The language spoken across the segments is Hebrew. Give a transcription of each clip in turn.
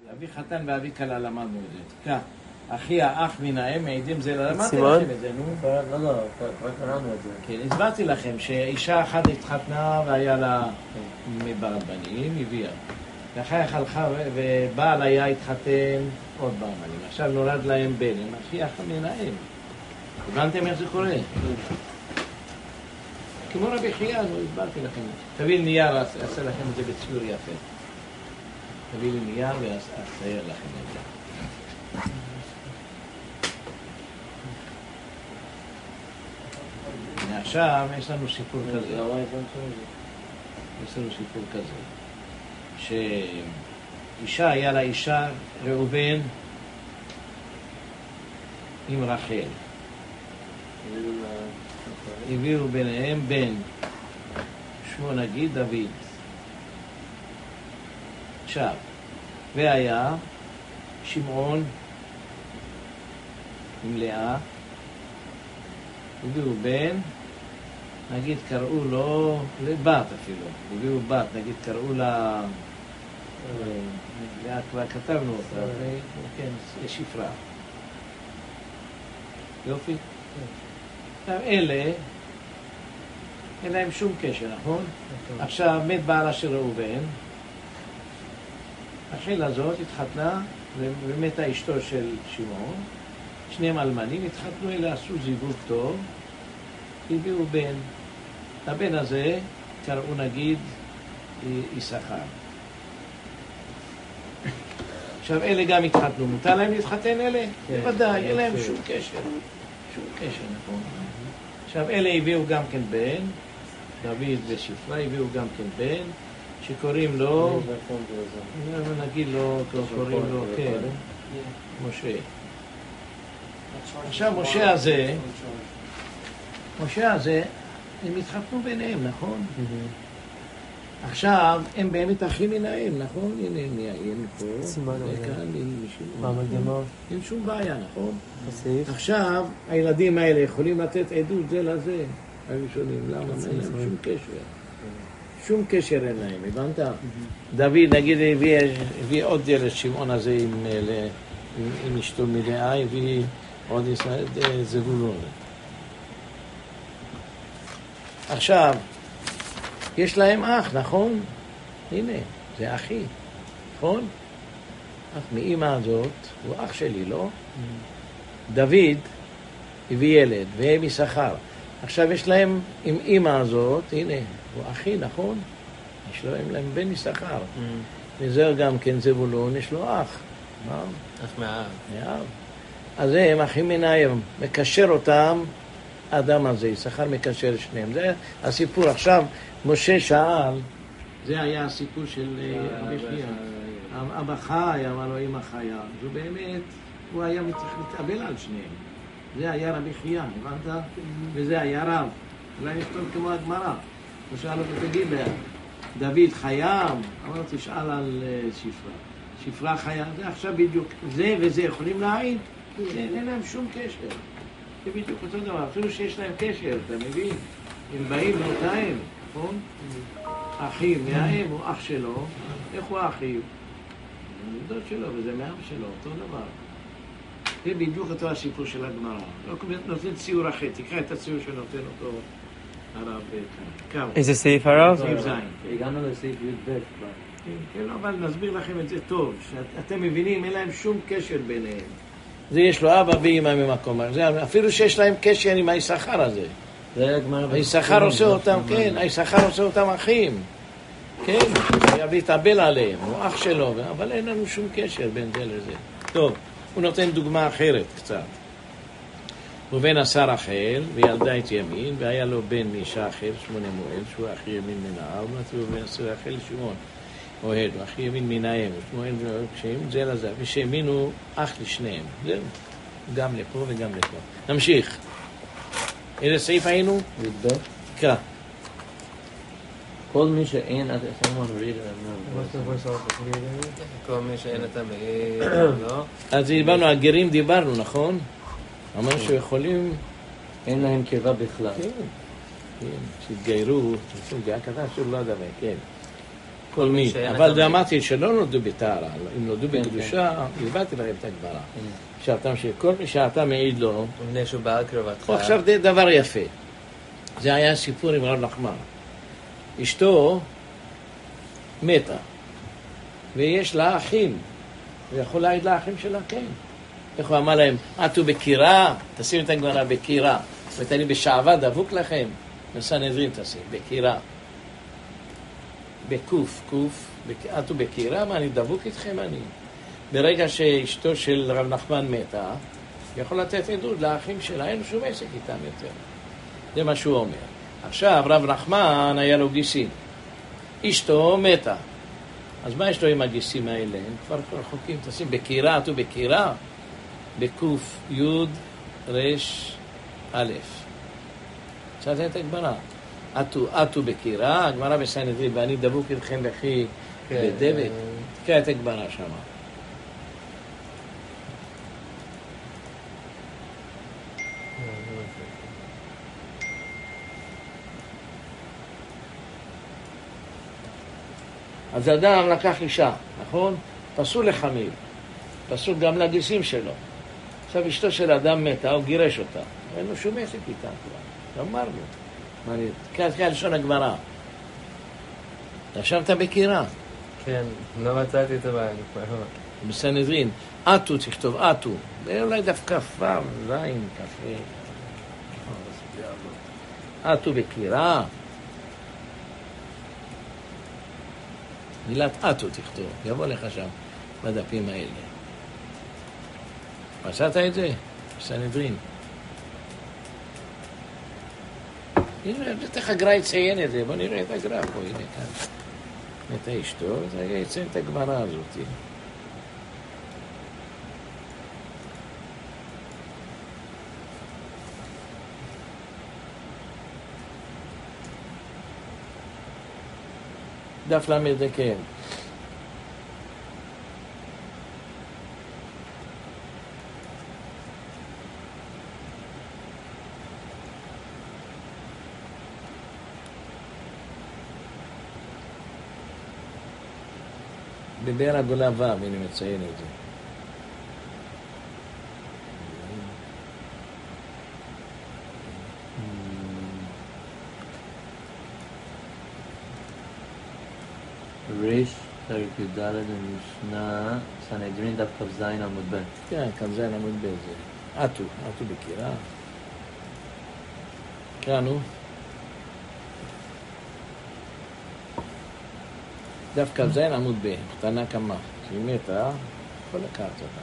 אבי חתן ואבי כלה למדנו את זה. כך, אחי האח מן האם מעידים זה, למדתי לכם את זה, נו? לא, כבר קראנו את זה. כן, הסברתי לכם שאישה אחת התחתנה והיה לה מבעל בנים, הביאה. ואחר כך הלכה ובעל היה התחתן עוד בעל בנים. עכשיו נולד להם בן, הם אחי האח מן האם. הבנתם איך זה קורה? כמו רבי חייא, הסברתי לכם. תביא לי נייר, אעשה לכם את זה בציור יפה. תביא לי נייר ואצייר לכם את זה. עכשיו יש לנו סיפור כזה. יש לנו סיפור כזה. שאישה, היה לה אישה ראובן עם רחל. הביאו ביניהם בן, שמו נגיד דוד. עכשיו, והיה שמעון עם לאה, הביאו בן, נגיד קראו לו, לבת אפילו, הביאו בת, נגיד קראו לה, כבר כתבנו אותה, כן, שפרה. יופי? אלה, אין להם שום קשר, נכון? עכשיו מת בעלה של ראובן, רחל הזאת התחתנה ומתה אשתו של שמעון, שניהם אלמנים, התחתנו אלה, עשו זיווג טוב, הביאו בן. הבן הזה קראו נגיד יששכר. עכשיו אלה גם התחתנו, מותר להם להתחתן אלה? בוודאי, אין להם שום קשר. שום קשר, נכון. עכשיו אלה הביאו גם כן בן, דוד ושפרה הביאו גם כן בן, שקוראים לו, נגיד לו, קוראים לו, כן, משה. עכשיו משה הזה, הם התחתנו ביניהם, נכון? עכשיו הם באמת אחים מן האם, נכון? הנה הם נהיים פה, אין שום בעיה, נכון? עכשיו הילדים האלה יכולים לתת עדות זה לזה, הראשונים, למה? אין להם שום קשר. שום קשר אין להם, הבנת? דוד נגיד הביא עוד ילד, שמעון הזה עם אשתו מלאה, הביא עוד זבולון. עכשיו, יש להם אח, נכון? הנה, זה אחי, נכון? אח מאמא הזאת, הוא אח שלי, לא? דוד הביא ילד, והם יששכר. עכשיו יש להם עם אמא הזאת, הנה, הוא אחי, נכון? יש להם בן יששכר. וזה גם כן זבולון, יש לו אח. מה? אח מהאב. מהאב. אז הם אחים מן האם, מקשר אותם, האדם הזה, יששכר מקשר שניהם. זה הסיפור. עכשיו, משה שאל, זה היה הסיפור של רבי חייא. אבא חי, אמר לו אמא חיה. ובאמת, הוא היה מתאבל על שניהם. זה היה רבי חייא, הבנת? וזה היה רב. אולי נכתוב כמו הגמרא. הוא שאל אותו, תגיד, דוד חייב? אמר, תשאל על שפרה. שפרה חיה, זה עכשיו בדיוק, זה וזה יכולים להעיד? אין להם שום קשר. זה בדיוק אותו דבר, אפילו שיש להם קשר, אתה מבין? הם באים מאותה אם, נכון? אחי, מהאם הוא אח שלו, איך הוא אחיו? זה דוד שלו וזה מאב שלו, אותו דבר. זה בדיוק אותו הסיפור של הגמרא. לא נותן ציור אחר, תקרא את הציור שנותן אותו הרב כאן. איזה סעיף הרב? סעיף זין. הגענו לסעיף י"ב. כן, לא, אבל נסביר לכם את זה טוב, שאתם מבינים, אין להם שום קשר ביניהם. זה יש לו אבא ואמא ממקום, אפילו שיש להם קשר עם היששכר הזה. היששכר עושה אותם, כן, היששכר עושה אותם אחים. כן, חייב להתאבל עליהם, הוא אח שלו, אבל אין לנו שום קשר בין זה לזה. טוב, הוא נותן דוגמה אחרת קצת. ובן עשה רחל, וילדה את ימין, והיה לו בן מאישה אחר, שמו נמואל, שהוא אחי ימין מן האב, ובן עשה רחל שמעון. אוהד, אחי ימין מן האם, שמואל וקשיים, זה לזה, ושמין הוא אח לשניהם. זהו, גם לפה וגם לפה. נמשיך. איזה סעיף היינו? י"ב. קרא. כל מי שאין, someone read כל מי שאין את המעיר, לא? אז דיברנו, הגרים דיברנו, נכון? אמרנו שיכולים... אין להם קרבה בכלל. כן, שהתגיירו, גאה קטן שוב לא אדמה, כן. כל מי. שאין אבל הטמא. אמרתי שלא נולדו בטהרה, אם נולדו בקדושה, הבאתי לכם את הגמרא. שאתה כל מי שאתה מעיד לו, מפני שהוא בעל קרבתך. פה עכשיו זה דבר יפה. זה היה סיפור עם רב נחמן. אשתו מתה, ויש לה אחים. הוא יכול להעיד לאחים שלה, כן. איך הוא אמר להם, עטו בקירה, תשים את הגמרא בקירה. זאת אני בשעבה דבוק לכם, בסנהדרין תשים, בקירה. בקוף, עטו בקירה, מה אני דבוק איתכם אני? ברגע שאשתו של רב נחמן מתה, יכול לתת עדות לאחים שלה, אין שום עסק איתם יותר. זה מה שהוא אומר. עכשיו רב נחמן היה לו גיסים. אשתו מתה. אז מה יש לו עם הגיסים האלה? הם כבר רחוקים, תשים בקירה, עטו בקירה, בקוף י' רש א'. קצת את הגמרא. עטו בקירה, הגמרא בסנהדרין, ואני דבוק איתכם בכי בדבק. תקרא את הגמרא שמה. אז אדם לקח אישה, נכון? פסול לחמיו, פסול גם לגיסים שלו. עכשיו אשתו של אדם מתה, הוא גירש אותה. אין לו שום עסק איתה כבר, אמרנו. כאן לשון הגמרא. ישבת בקירה. כן, לא מצאתי את הבעיה. בסנהדרין, עטו, תכתוב עטו. אולי דווקא פעם, זין, קפה. עטו בקירה. מילת עטו תכתוב, יבוא לך שם בדפים האלה. מצאת את זה? בסנהדרין. הנה, בטח הגר"א יציין את זה, בוא נראה את הגר"א פה, הנה כאן. את אשתו, זה יציין את הגמרא הזאת. דף למד זה כן. בבאר הגולה ו', אני מציין את זה. ריש, פרק י"ד במשנה, סנהדרין דף כ"ז עמוד ב'. כן, כ"ז עמוד ב' זה. עטו בקירה. קראנו. דף כ"ז עמוד ב', קטנה כמה. כשהיא מתה, יכול לקחת אותה.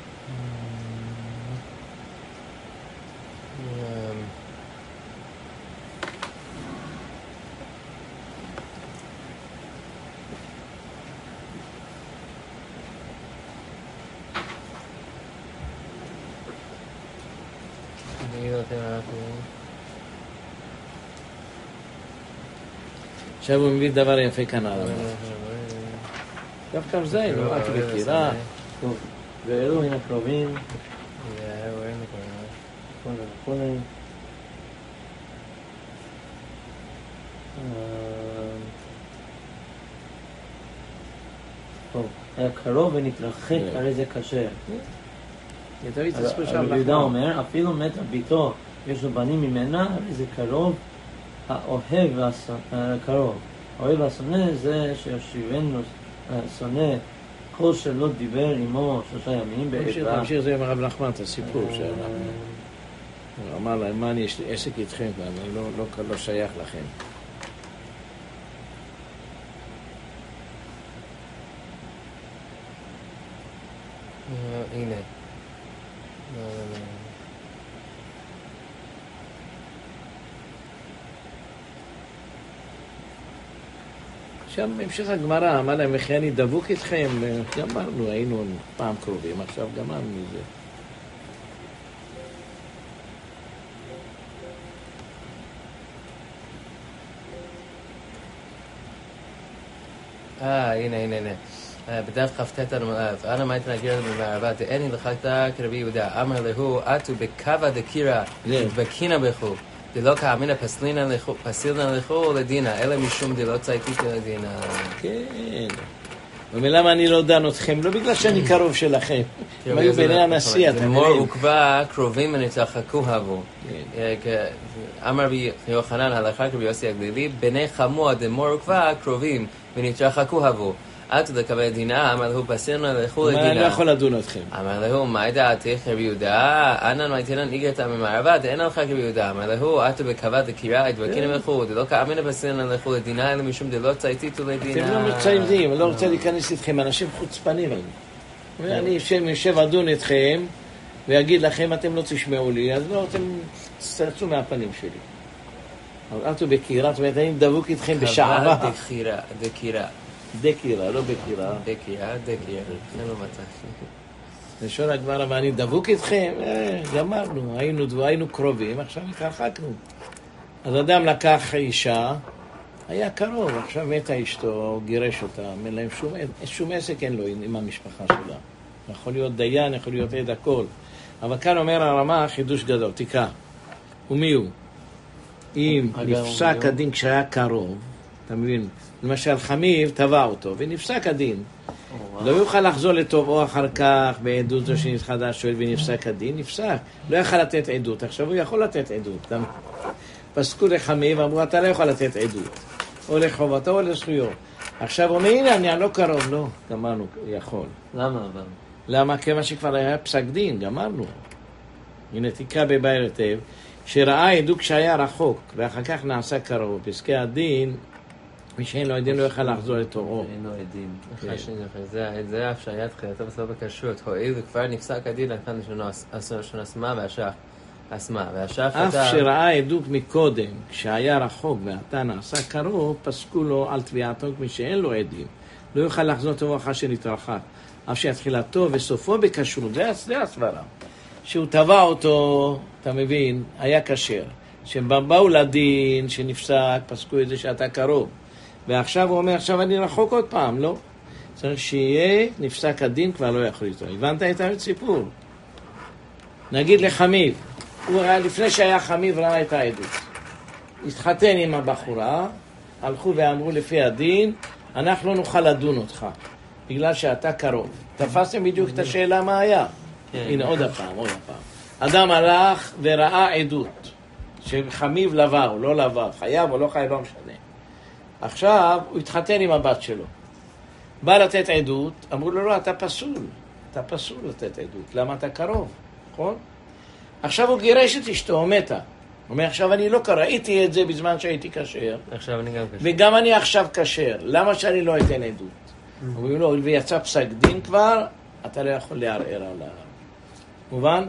עכשיו הוא מביא דבר יפה כאן על המוח. דף כ"ז, לא עטו בקירה. טוב, ואלו מן הקרובים. וכולי. טוב, היה קרוב ונתרחק, הרי זה קשה. רבי יהודה אומר, אפילו מתה ביתו, יש לו בנים ממנה, הרי זה קרוב, האוהב והקרוב. האוהב והשונא זה שיושיבנו שונא, כל שלא דיבר עמו 3 ימים בעברה. תמשיך זה עם הרב נחמן, את הסיפור שאנחנו... הוא אמר להם, מה אני יש לי עסק איתכם, אני לא שייך לכם. הנה. שם בהמשך הגמרא, אמר להם, וכי אני דבוק איתכם, גמרנו, היינו פעם קרובים, עכשיו גמרנו מזה. הנה. בדף כ"ט עמוד א', אנא מאית נגר במערבה, דאני לחקת כרבי יהודה, אמר להו, עטו בקווה דקירה, בקינה בכו, דלא כאמינא פסילנא לכו לדינא, אלא משום דלא צייתיתו לדינא. כן. ולמה אני לא דן אתכם? לא בגלל שאני קרוב שלכם. הם היו בעיני הנשיא, אתם מור מבינים? וקבע קרובים ונתרחקו הבו. אמר רבי יוחנן הלכה רבי יוסי הגלילי, בני חמוע דמור וקבע קרובים ונתרחקו הבו. אל תדקבל דינא, אמר להו פסילנא לכו לדינא. אני לא יכול לדון אתכם. אמר להו, מה דעתך רבי יהודה? אנן מייתנן איגרתא ממערבא, דאין הלכה רבי יהודה. אמר להו, אתו בקבא דקירא, דבקינא לכו, דלא כאמינא פסילנא לכו לדינא, אלא משום דלא צייתיתו לדינא. אתם לא מצייתים, אני לא רוצה להיכנס איתכם, אנשים חוצפנים. אני יושב לדון איתכם, ויגיד לכם, אתם לא תשמעו לי, אז לא, אתם תצטרצו מהפנים שלי. אבל אתו בקירא, זאת אומרת, אני דבוק איתכם בשערה. קבא דקירא. דקירא, לא בקירא. דקירא. זה לא מצא. לשון הגמרא, ואני דבוק איתכם, גמרנו, היינו קרובים, עכשיו התרחקנו. אז אדם לקח אישה, היה קרוב, עכשיו מתה אשתו, גירש אותה, אין להם שום עסק אין לו עם המשפחה שלה. יכול להיות דיין, יכול להיות עד הכל. אבל כאן אומר הרמה, חידוש גדול, תקרא. ומי הוא? אם נפסק הדין כשהיה קרוב, אתה מבין? למשל חמיב תבע אותו, ונפסק הדין. לא יוכל לחזור לטובעו אחר כך, בעדות זו שנתחדש שואל ונפסק הדין, נפסק. לא יוכל לתת עדות, עכשיו הוא יכול לתת עדות. פסקו לחמיב, אמרו, אתה לא יכול לתת עדות. או לחובתו או לזכויות. עכשיו הוא אומר, הנה, אני לא קרוב, לא. גמרנו, יכול. למה אבל? למה? כיוון שכבר היה פסק דין, גמרנו. הנה תקרא בבאר היטב, שראה עדות כשהיה רחוק, ואחר כך נעשה קרוב. פסקי הדין, מי שאין לו עדין לא יוכל לחזור לתורו. אין לו עדים. זה אף שהיה תחילתו בסוף בכשרות, הואיל וכבר נפסק הדין, לכן לשון אסמה והשח אף שראה עדות מקודם, כשהיה רחוק ועתה נעשה קרוב, פסקו לו על תביעתו כמי שאין לו עדים. לא יוכל לחזור תורו אחר שנתרחק. אף שהתחילתו וסופו בכשרות, זה הסברה. שהוא תבע אותו, אתה מבין, היה כשר. שבאו לדין, שנפסק, פסקו את זה שאתה קרוב. ועכשיו הוא אומר, עכשיו אני רחוק עוד פעם, לא. צריך שיהיה נפסק הדין, כבר לא יכול לתרוא. הבנת את הסיפור? נגיד לחמיב, הוא ראה, לפני שהיה חמיב ראה את העדות. התחתן עם הבחורה, הלכו ואמרו לפי הדין, אנחנו לא נוכל לדון אותך, בגלל שאתה קרוב. תפסתם בדיוק את השאלה מה היה? הנה עוד הפעם. אדם הלך וראה עדות, שחמיב לבא או לא לבא, חייב או לא חייב, לא משנה. עכשיו הוא התחתן עם הבת שלו. בא לתת עדות, אמרו לו, לא, אתה פסול לתת עדות. למה אתה קרוב? נכון? עכשיו הוא גירש את אשתו, מתה. הוא אומר, עכשיו אני לא ראיתי את זה בזמן שהייתי כשר. עכשיו אני גם כשר. וגם אני עכשיו כשר. למה שאני לא אתן עדות? אומרים לו, ויצא פסק דין כבר, אתה לא יכול לערער עליו. מובן?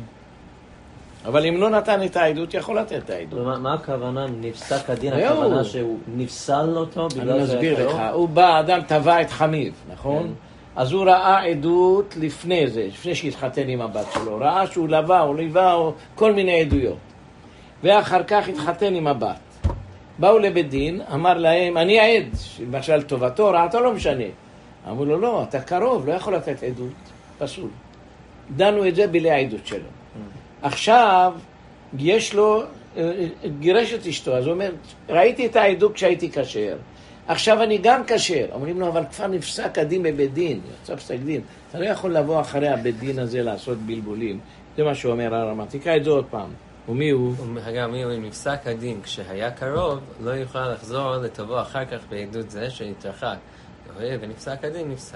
אבל אם לא נתן את העדות, יכול לתת את העדות. מה הכוונה? נפסק הדין, הכוונה שהוא נפסל אותו? אני מסביר לך. הוא בא, אדם תבע את חמיב, נכון? אז הוא ראה עדות לפני זה, לפני שהתחתן עם הבת שלו. ראה שהוא לבא או ליווה או כל מיני עדויות. ואחר כך התחתן עם הבת. באו לבית דין, אמר להם, אני עד, למשל טובתו, רעתו לא משנה. אמרו לו, לא, אתה קרוב, לא יכול לתת עדות, פסול. דנו את זה בלי העדות שלו. עכשיו, יש לו, גירש את אשתו, אז הוא אומר, ראיתי את העדות כשהייתי כשר, עכשיו אני גם כשר. אומרים לו, אבל כבר נפסק הדין בבית דין, יצא פסק דין, אתה לא יכול לבוא אחרי הבית דין הזה לעשות בלבולים. זה מה שהוא אומר הרמה, תקרא את זה עוד פעם. ומי הוא? גם אם נפסק הדין כשהיה קרוב, לא יוכל לחזור לתבוא אחר כך בעדות זה שהתרחק. ונפסק הדין נפסק.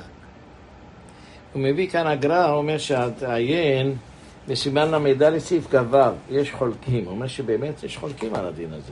הוא מביא כאן הגר"א, הוא אומר שהתעיין בסימן למידע לסעיף גבר, יש חולקים. הוא אומר שבאמת יש חולקים על הדין הזה.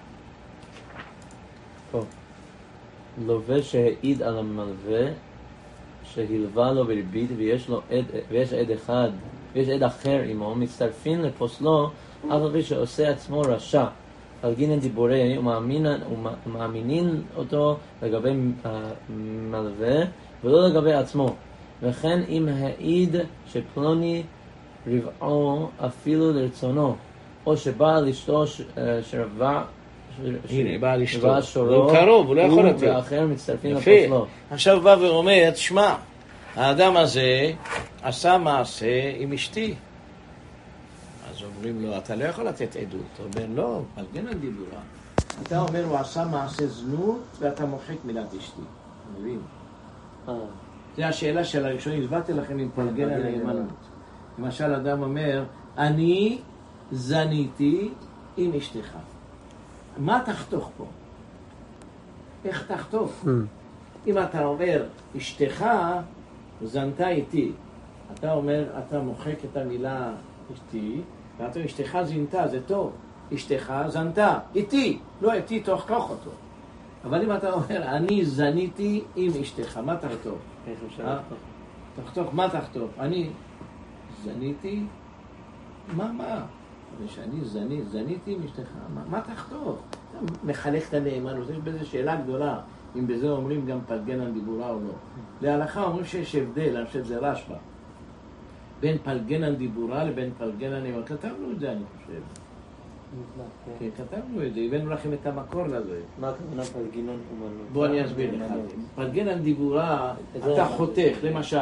טוב. לווה שהעיד על המלווה שהלווה לו בריבית ויש עד אחד ויש עד אחר עמו, מצטרפים לפוסלו אף על פי שעושה עצמו רשע על גינן דיבורי ומאמינין אותו לגבי המלווה ולא לגבי עצמו. וכן אם העיד שפלוני רבעו אפילו לרצונו, או שבעל אשתו שרבע הנה, בעל אשתו, הוא קרוב, הוא לא יכול לתת. ואחר מצטרפים לפוסלו. עכשיו בא ואומר, תשמע, האדם הזה עשה מעשה עם אשתי. אז אומרים לו, אתה לא יכול לתת עדות. הוא אומר, לא, פלגן על דיבורה. אתה אומר, הוא עשה מעשה זנות ואתה מוחק מילת אשתי. מבין? זה השאלה של הראשונים, הסברתי לכם עם פלגן על נאמנות. למשל, אדם אומר, אני זניתי עם אשתך. מה תחתוך פה? איך תחתוך? אם אתה אומר, אשתך זנתה איתי, אתה אומר, אתה מוחק את המילה אשתי, ואתה אומר, אשתך זינתה, זה טוב. אשתך זנתה, איתי, לא איתי, תחתוך אותו. אבל אם אתה אומר, אני זניתי עם אשתך, מה תחתוך? איך אפשר לחתוך? תחתוך, מה תחתוך? אני זניתי, מה? ושאני זניתי עם אשתך, מה תחתוך? אתה מחלק את הנאמנות, יש בזה שאלה גדולה, אם בזה אומרים גם פלגן על דיבורה או לא. להלכה אומרים שיש הבדל, אני חושב שזה רשב"א, בין פלגן על דיבורה לבין פלגן על נאמנות. כתבנו את זה, אני חושב. כן, כתבנו את זה, הבאנו לכם את המקור לזה. מה הכוונה פלגינון אומנות? בוא אני אסביר לך. פלגן על דיבורה, אתה חותך, למשל,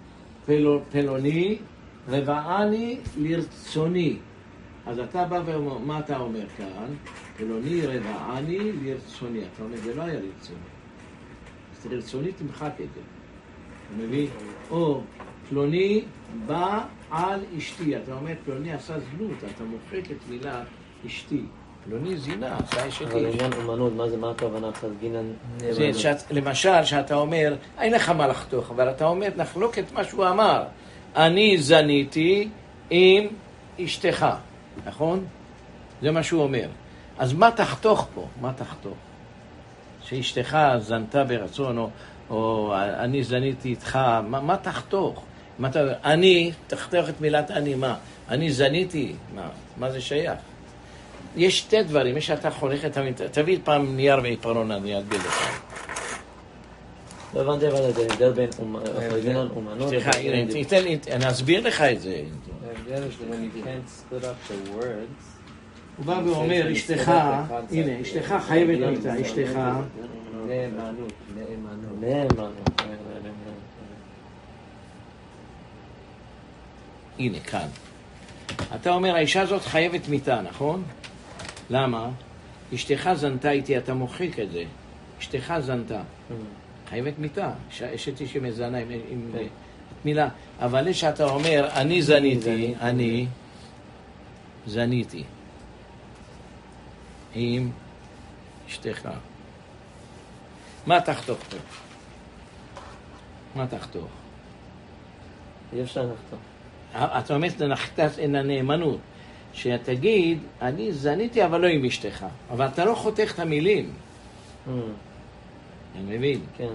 פלוני רבעני לרצוני. אז אתה בא ואומר, מה אתה אומר כאן? פלוני רבעני לרצוני. אתה אומר, זה לא היה לרצוני. אז לרצוני תמחק את זה. אתה מבין? או פלוני בא על אשתי. אתה אומר, פלוני עשה זנות, אתה מוחק את מילה אשתי. פלוני זינה, עשה אשתי. אבל עניין אומנות, מה הכוונה פלגינן? למשל, שאתה אומר, אין לך מה לחתוך, אבל אתה אומר, נחלוק את מה שהוא אמר. אני זניתי עם אשתך, נכון? זה מה שהוא אומר. אז מה תחתוך פה? מה תחתוך? שאשתך זנתה ברצון, או אני זניתי איתך, מה תחתוך? אני, תחתוך את מילת אני, מה? אני זניתי, מה זה שייך? יש שתי דברים, יש שאתה חונך את המילה, תביא פעם נייר ועיפרון, אני אגביל לך. לא הבנתי אבל את ההבדל בין פלגינון אומנות. סליחה, אני אסביר לך את זה. ההבדל is when you can't split up the words. הוא בא ואומר, אשתך, הנה, אשתך חייבת איתה, אשתך. נאמנות. הנה, כאן. אתה אומר, האישה הזאת חייבת מיתה, נכון? למה? אשתך זנתה איתי, אתה מוחק את זה. אשתך זנתה. חייבת מיתה. אשתי שמזנה עם מילה. אבל שאתה אומר, אני זניתי. עם אשתך. מה תחתוך פה? מה תחתוך? אי אפשר לחתוך. אתה אומר, נחתת אין הנאמנות. שתגיד, אני זניתי אבל לא עם אשתך. אבל אתה לא חותך את המילים. אני מבין. כן.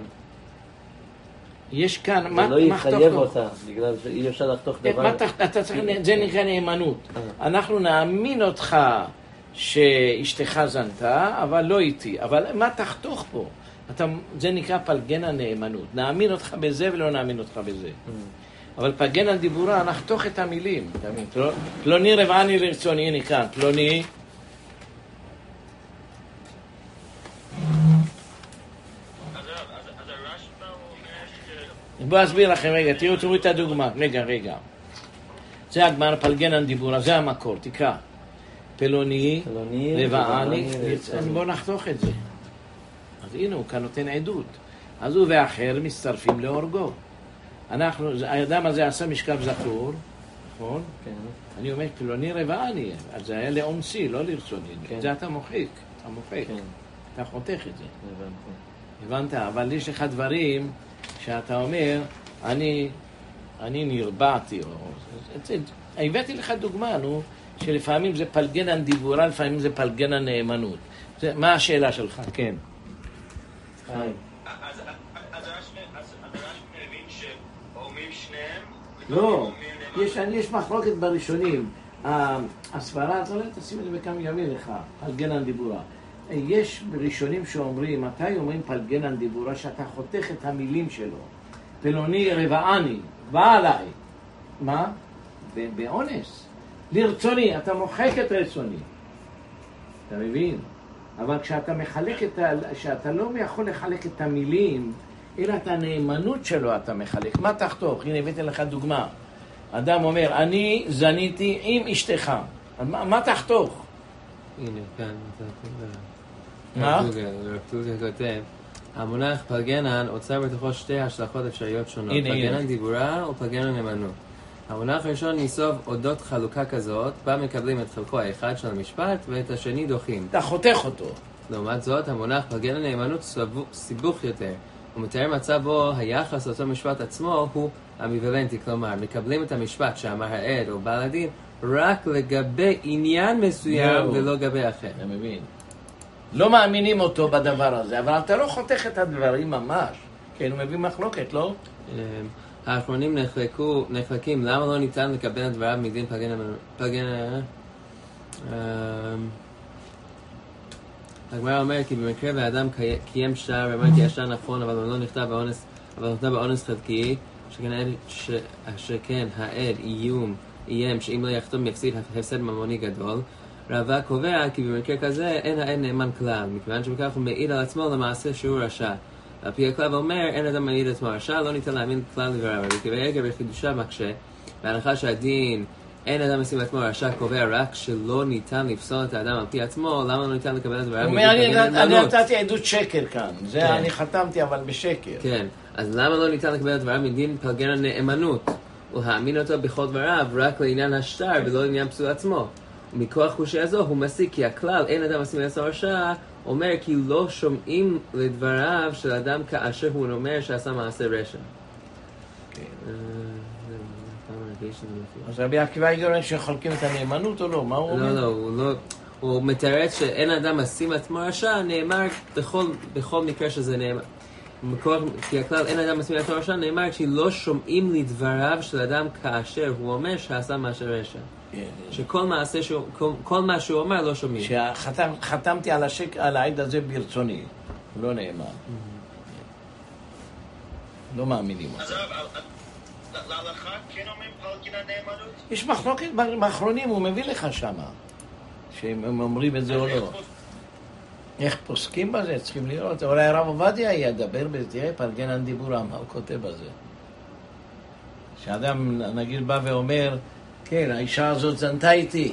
יש כאן, מה תחתוך? זה לא יחייב אותה, בגלל שאי אפשר לחתוך דבר. זה נקרא נאמנות. אנחנו נאמין אותך שאשתך זנתה, אבל לא איתי. אבל מה תחתוך פה? זה נקרא פלגן הנאמנות. נאמין אותך בזה ולא נאמין אותך בזה. אבל פלגן על דיבורה, נחתוך את המילים. פלוני רבעני לרצוני, הנה כאן, פלוני. בוא אסביר לכם רגע, תראו את הדוגמה. רגע. זה הגמרא פלגן על דיבורה, זה המקור, תקרא. פלוני רבעני, בוא נחתוך את זה. אז הנה, הוא כאן נותן עדות. אז הוא ואחר מצטרפים להורגו. האדם הזה עשה משכב זכור, נכון? כן. אני אומר, פלוני רבעני, אז זה היה לאונסי, לא לרצוני. זה אתה מוחק, אתה חותך את זה. הבנת? אבל יש לך דברים שאתה אומר, אני נרבעתי. הבאתי לך דוגמה, שלפעמים זה פלגן הנדיבורה, לפעמים זה פלגן הנאמנות. מה השאלה שלך? כן. חיים. אז הרש"י מבין שאומרים שניהם? לא, יש מחלוקת בראשונים. הסברה, אתה לא תשים את זה בכמה ימים לך, פלגן הנדיבורה. יש ראשונים שאומרים, מתי אומרים פלגן הנדיבורה, שאתה חותך את המילים שלו. פלוני רבעני, בא עליי. מה? באונס. לרצוני, אתה מוחק את רצוני. אתה מבין? אבל כשאתה מחלק שאתה לא יכול לחלק את המילים, אלא את הנאמנות שלו אתה מחלק. מה תחתוך? הנה הבאתי לך דוגמה. אדם אומר, אני זניתי עם אשתך. אז מה תחתוך? הנה, כאן, מה? הרב טוגה כותב, המונח פלגנן עוצר בתוכו שתי השלכות אפשריות שונות, פלגנן דיבורה ופלגנן נאמנות. המונח הראשון ניסוב אודות חלוקה כזאת, בה מקבלים את חלקו האחד של המשפט ואת השני דוחים. אתה חותך אותו. לעומת זאת, המונח פלגנן נאמנות סיבוך יותר. הוא מתאר מצב בו היחס לאותו משפט עצמו הוא אמביוולנטי, כלומר, מקבלים את המשפט שאמר העד או בעל הדין רק לגבי עניין מסוים ולא לגבי אחר. אתה מבין? לא מאמינים אותו בדבר הזה, אבל אתה לא חותך את הדברים ממש. כן, הוא מביא מחלוקת, לא? האחרונים נחלקים, למה לא ניתן לקבל את דבריו מדין פלגנן? הגמרא אומר כי במקרה והאדם קיים שטר ואמר כי השטר נכון אבל הוא לא נכתב באונס חלקי, שכן העד איים שאם לא יחתום יפסיד הפסד ממוני גדול. רבא קובע כי במקרה כזה אין העד נאמן כלל, מכיוון שבכך הוא מעיד על עצמו למעשה שהוא רשע. על פי הכלל אומר אין אדם מעיד עצמו רשע, לא ניתן להאמין כלל לדבריו. וכבעגר בחידושה מקשה, בהנחה שהדין אין אדם משים לעצמו רשע קובע רק שלא ניתן לפסול את האדם על פי עצמו, למה לא ניתן לקבל את דבריו? הוא אומר, אני נתתי עדות שקר כאן, זה אני חתמתי אבל בשקר. כן, אז למה לא ניתן לקבל את דבריו מדין פלגנן נאמנות, ולהאמין אותו בכל דבריו רק לעניין השטר ולא לעניין פסול עצמו? ומכוח חושי הזו הוא מסיק כי הכלל אין אדם משים לעצמו רשע, אומר כי לא שומעים לדבריו של אדם כאשר הוא אומר שעשה מעשה רשע. אז רבי עקיבא יגרן שחולקים את הנאמנות או לא? מה הוא אומר? לא, הוא מתרץ שאין אדם משים לעצמו רשע, נאמר בכל מקרה שזה נאמר. כי הכלל אין אדם משים לעצמו רשע, נאמר כי לא שומעים לדבריו של אדם כאשר הוא אומר שעשה מעשה רשע. שכל מה שהוא אומר לא שומעים. שחתמתי על העד הזה ברצוני, הוא לא נאמר. לא מאמינים. אז להלכה כן אומרים פלגנן נאמנות? יש מחלוקת באחרונים, הוא מביא לך שמה, שהם אומרים את זה או לא. איך פוסקים בזה? צריכים לראות. אולי הרב עובדיה ידבר בזה, תראה, פלגנן דיבורה, מה הוא כותב בזה? שאדם, נגיד, בא ואומר, כן, האישה הזאת זנתה איתי.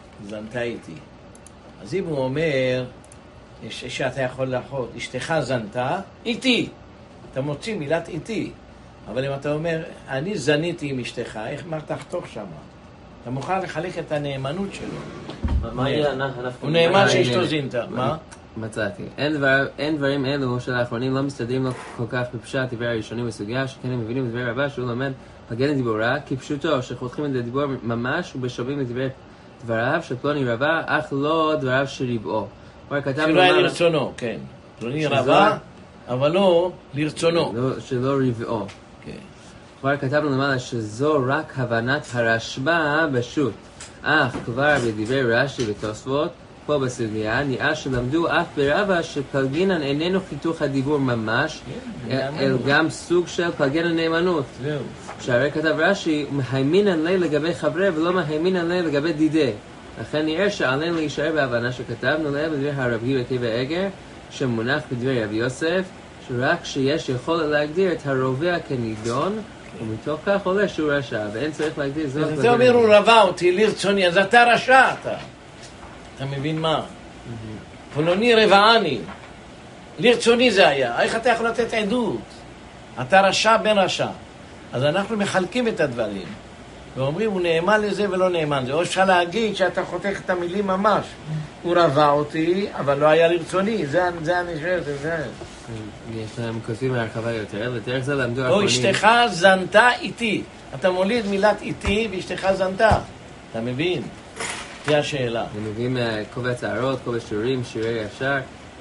אז אם הוא אומר, שאתה יכול לאחות, אשתך זנתה, איתי. אתה מוציא מילת איתי. אבל אם אתה אומר, אני זניתי עם אשתך, מה תחתוך שם? אתה מוכן לחלק את הנאמנות שלו. הוא נאמן שאשתו זינתה. מה? מצאתי. אין דברים אלו של האחרונים לא מסתדרים לו כל כך בפשט דברי הראשונים בסוגיה, שכן הם מבינים את דברי רבה שהוא לומד פלגנן דיבורה כפשוטו, שחותכים את הדיבור ממש ובשווים את דבריו של פלוני רבה, אך לא דבריו שריבעו. שלא היה לרצונו, כן. פלוני רבה, אבל לא לרצונו. שלא ריבעו. כבר כתבנו למעלה שזו רק הבנת הרשב"א בשו"ת, אך כבר בדברי רש"י ותוספות פה בסוגיה נראה שלמדו אף ברבא שפלגנן איננו חיתוך הדיבור ממש, אלא גם סוג של פלגנן נאמנות. שהרי כתב רש"י, מהאמינן לי לגבי חברי ולא מהאמינן לי לגבי דידי. לכן נראה שעלינו להישאר בהבנה שכתבנו להם בדברי הרבי עקיבא איגר, שמונח בדברי רבי יוסף, שרק שיש יכול להגדיר את הרובע כנידון, ומתוך כך עולה שהוא רשע, ואין צריך להגדיר זאת. אז אתה אומר, הוא רבע אותי לרצוני, אז אתה רשע אתה. אתה מבין מה? פלוני רבעני. לרצוני זה היה. איך אתה יכול לתת עדות? אתה רשע בן רשע. אז אנחנו מחלקים את הדברים. ואומרים, הוא נאמן לזה ולא נאמן לזה. או אפשר להגיד שאתה חותך את המילים ממש. הוא רבע אותי, אבל לא היה לרצוני. זה אני שואל, זה. יש להם כותבים מהרחבה יותר, ודרך זה למדו או האחרונים. אשתך זנתה איתי. אתה מוליד מילת איתי ואשתך זנתה. אתה מבין? זו השאלה. הם מביאים קובץ הערות, קובץ שירים, שירי ישר,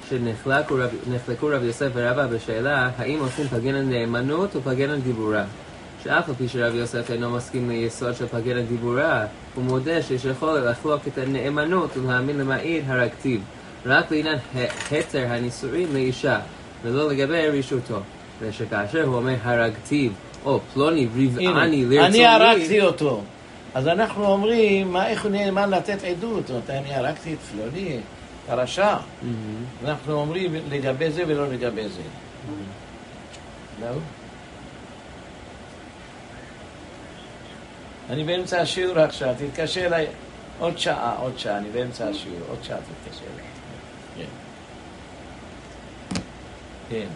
שנחלקו רב יוסף ורבא בשאלה האם עושים פלגנן נאמנות או פלגנן דיבורה. שאף על פי שרב יוסף אינו מסכים ליסוד של פלגנן דיבורה, הוא מודה שיש יכול לחלוק את הנאמנות ולהאמין למעיד הרגתיו, רק לעניין היתר הנישואין לאישה, ולא לגבי רשותו. ושכאשר הוא אומר הרגתיו, או פלוני רבעני לרצוני, אני הרגתי אותו. אז אנחנו אומרים, איך הוא נאמן לתת עדות? אני הרגתי את פלוני, הרשע. אנחנו אומרים לגבי זה ולא לגבי זה. לא? אני באמצע השיעור עכשיו, תתקשר אליי עוד שעה, אני באמצע השיעור, עוד שעה תתקשר אליי. כן.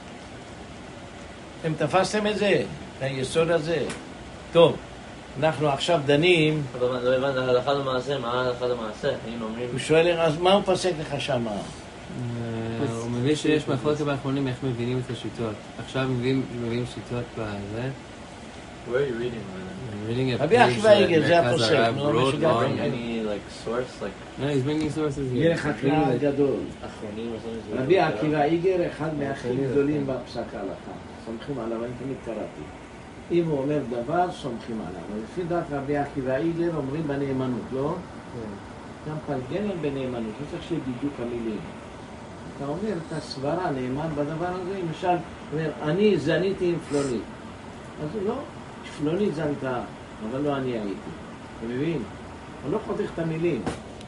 אתם תפסתם את זה, את היסוד הזה. טוב, אנחנו עכשיו דנים. לא הבנת, הלכה למעשה, מה הלכה למעשה? הוא שואל, אז מה הוא פסק לך שם? הוא מבין שיש מחלוקת באחרונים איך מבינים את השיטות. עכשיו מבינים שיטות בזה. Where are you reading? I'm reading a רבי page עקיבא איגר, זה that הפוסק. Arab wrote on. Any like source like No, he's bringing sources here. יהיה לך כלל גדול. אחרונים או something? רבי עקיבא איגר, אחד מהכי גדולים בפסק ההלכה. סומכים עליו, אני תמיד קראתי. אם הוא אומר דבר, סומכים עליו. לפי דעת רבי עקיבא איגר אומרים בנאמנות, לא? גם פלגנן בנאמנות, לא צריך שיהיה בדיוק המילים. אתה אומר, אתה סברה נאמן בדבר הזה, למשל, אומר, אני זניתי עם פלונית. אז לא, פלונית זנתה, אבל לא אני הייתי. אתה מבין? הוא לא חותך את המילים.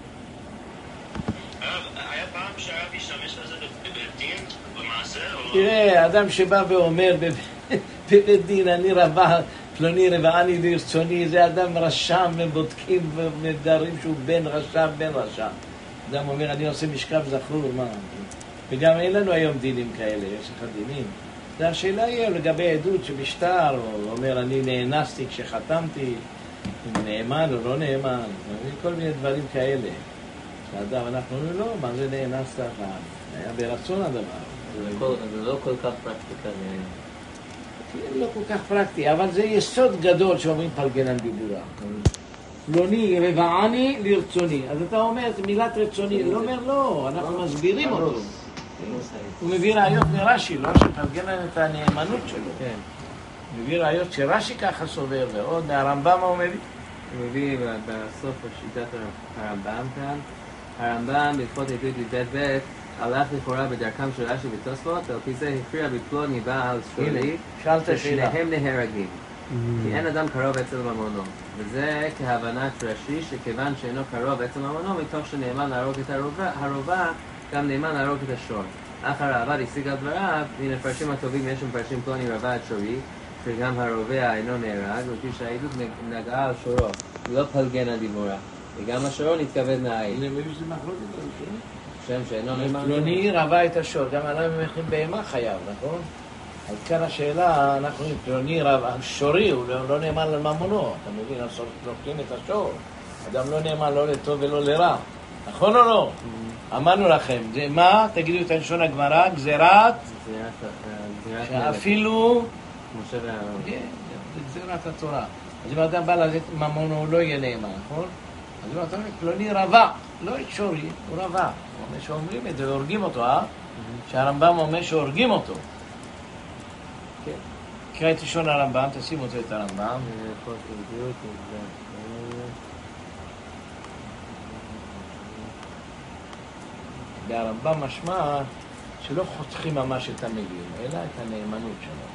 היה פעם שהרב השתמש לזה בדין, במעשה, או לא? תראה, אדם שבא ואומר בבית דין, אני רבה, פלוני רבה, אני ברצוני, זה אדם רשם ובודקים ומדרים שהוא בן רשם, בן רשם. אדם אומר, אני עושה משכב זכור, מה? וגם אין לנו היום דינים כאלה, יש לך דינים. זה השאלה היא לגבי עדות שמשטר, או אומר, אני נאנסתי כשחתמתי, אם נאמן או לא נאמן, כל מיני דברים כאלה. שאדם, אנחנו אומרים, לא, מה זה נאנסת? היה ברצון הדבר. זה לא כל כך פרקטיקה. לא כל כך פרקטי, אבל זה יסוד גדול שאומרים פלגנן דיבורה. פלוני רבעני לרצוני. אז אתה אומר, זה מילת רצוני, לא אומר לא, אנחנו מסבירים אותו. הוא מביא ראיות מרש"י, לא שפלגנן את הנאמנות שלו. הוא מביא ראיות שרש"י ככה סובר, ועוד מהרמב"ם הוא מביא. הוא מביא בסוף השיטת הרמב"ם כאן. הרמב"ם בהלכות עדות י"ב הלך לכאורה בדרכם של רש"י ותוספות, ועל פי זה הכריע בפלוני בעל שולי, ששניהם נהרגים. כי אין אדם קרוב אצל ממונו. וזה כהבנת רש"י, שכיוון שאינו קרוב אצל ממונו, מתוך שנאמן להרוג את הרובה, גם נאמן להרוג את השור. אך הרעב"ד השיג על דבריו, מן הפרשים הטובים יש מפרשים פלוני רבה את שורי, שגם הרובה אינו נהרג, לפי שהעדות נגעה על שורו, לא פלגנן דיבורה. וגם השור נתכוון מהעיל. זה מביא שזה מחלוקת בראשון. שם שאינו נאמן. פלוני רבה את השור, גם עליו ממכין בהמה חייב, נכון? אז כאן השאלה, אנחנו אומרים, פלוני רבה, שורי, הוא לא נאמן לממונו, אתה מבין, לוקחים את השור. אדם לא נאמן לא לטוב ולא לרע. נכון או לא? אמרנו לכם, זה מה? תגידו את לשון הגמרא, גזירת, שאפילו משה ואהרון. כן, זה גזירת התורה. אז אם אדם בא לתת ממונו, הוא לא יהיה נאמן, נכון? אז אם אתה אומר, פלוני רבה, לא את שורי, הוא רבה. הוא אומר שאומרים את זה והורגים אותו, שהרמב"ם אומר שהורגים אותו. קרא את לשון הרמב"ם, תשימו אותו את הרמב"ם. והרמב"ם משמע שלא חותכים ממש את המילים, אלא את הנאמנות שלו.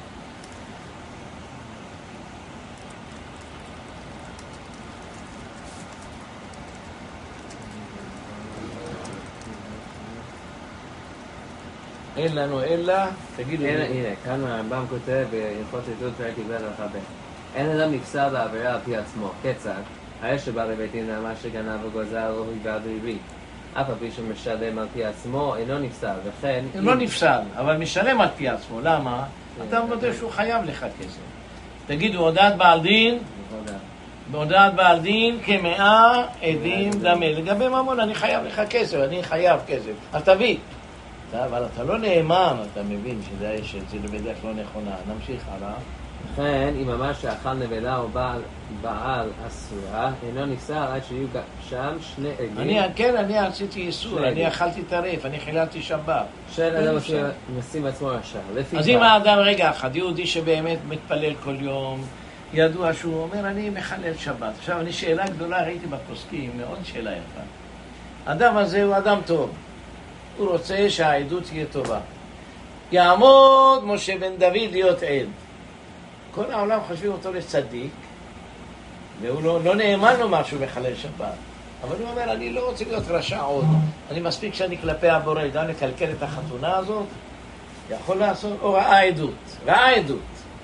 אין לנו אלא, תגידו לי. הנה, כאן הרמב"ם כותב בהלכות עדות פרק י"ב הלכה ב'. אין אדם נפסל בעבירה על פי עצמו, כיצד? הרי שבא לבית דין ואמר שגנב וגוזל או היווה בריבית. אף על פי שמשלם על פי עצמו אינו נפסל, וכן... לא נפסל, אבל משלם על פי עצמו. למה? אתה מודה שהוא חייב לך כסף. תגידו, הודעת בעל דין? בהודעת בעל דין כמאה עדים דמה. לגבי ממון, אני חייב לך כסף, אני חייב כסף. אז תביא. אבל אתה לא נאמן, אתה מבין שזה בדרך לא נכונה. נמשיך הלאה. לכן, אם אמר שאכל נבלה או בעל אסורה, אינו נפסל עד שיהיו שם שני עדים. אני עשיתי איסור, אני אכלתי טרף, אני חיללתי שבת. של אדם משים עצמו רשע. אז אם האדם, רגע אחד, יהודי שבאמת מתפלל כל יום, ידוע שהוא אומר, אני מחלל שבת. עכשיו, אני שאלה גדולה, ראיתי בפוסקים, מאוד שאלה יפה. האדם הזה הוא אדם טוב. הוא רוצה שהעדות תהיה טובה. יעמוד משה בן דוד להיות עד. כל העולם חושבים אותו לצדיק, והוא לא נאמן לו משהו מחלל שבת. אבל הוא אומר, אני לא רוצה להיות רשע עוד. אני מספיק שאני כלפי הבורא, גם לקלקל את החתונה הזאת, יכול לעשות, או ראה עדות.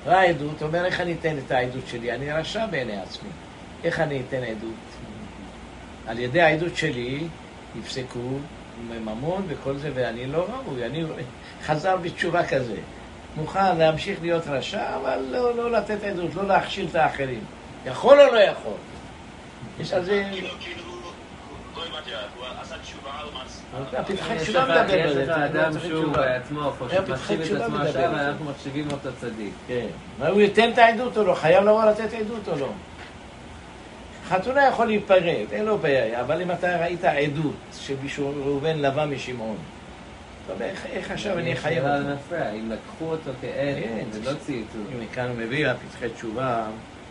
ראה עדות, אומר איך אני אתן את העדות שלי? אני רשע בעיני עצמי. איך אני אתן עדות? על ידי העדות שלי יפסקו ממון וכל זה, ואני לא ראוי, אני חזר בתשובה כזה. מוכן להמשיך להיות רשע, אבל לא לתת עדות, לא להכשיל את האחרים. יכול או לא יכול? יש על זה... כאילו, לא הבנתי, הוא עשה תשובה על מעשה. הפתחי תשובה מדבר יש בזה. לך אדם שהוא בעצמו מחשיב את עצמו עכשיו, ואנחנו מחשיבים אותו צדיק. כן. הוא ייתן את העדות או לא? חייב לבוא לתת עדות או לא? חתונה יכול להיפרד, אין לו בעיה, אבל אם אתה ראית עדות שמישהו ראובן לבא משמעון, איך עכשיו אני חייב אותו? זה מפריע, אם לקחו אותו כעד, זה לא צייתו. אם כאן הוא מביא הפתחי תשובה,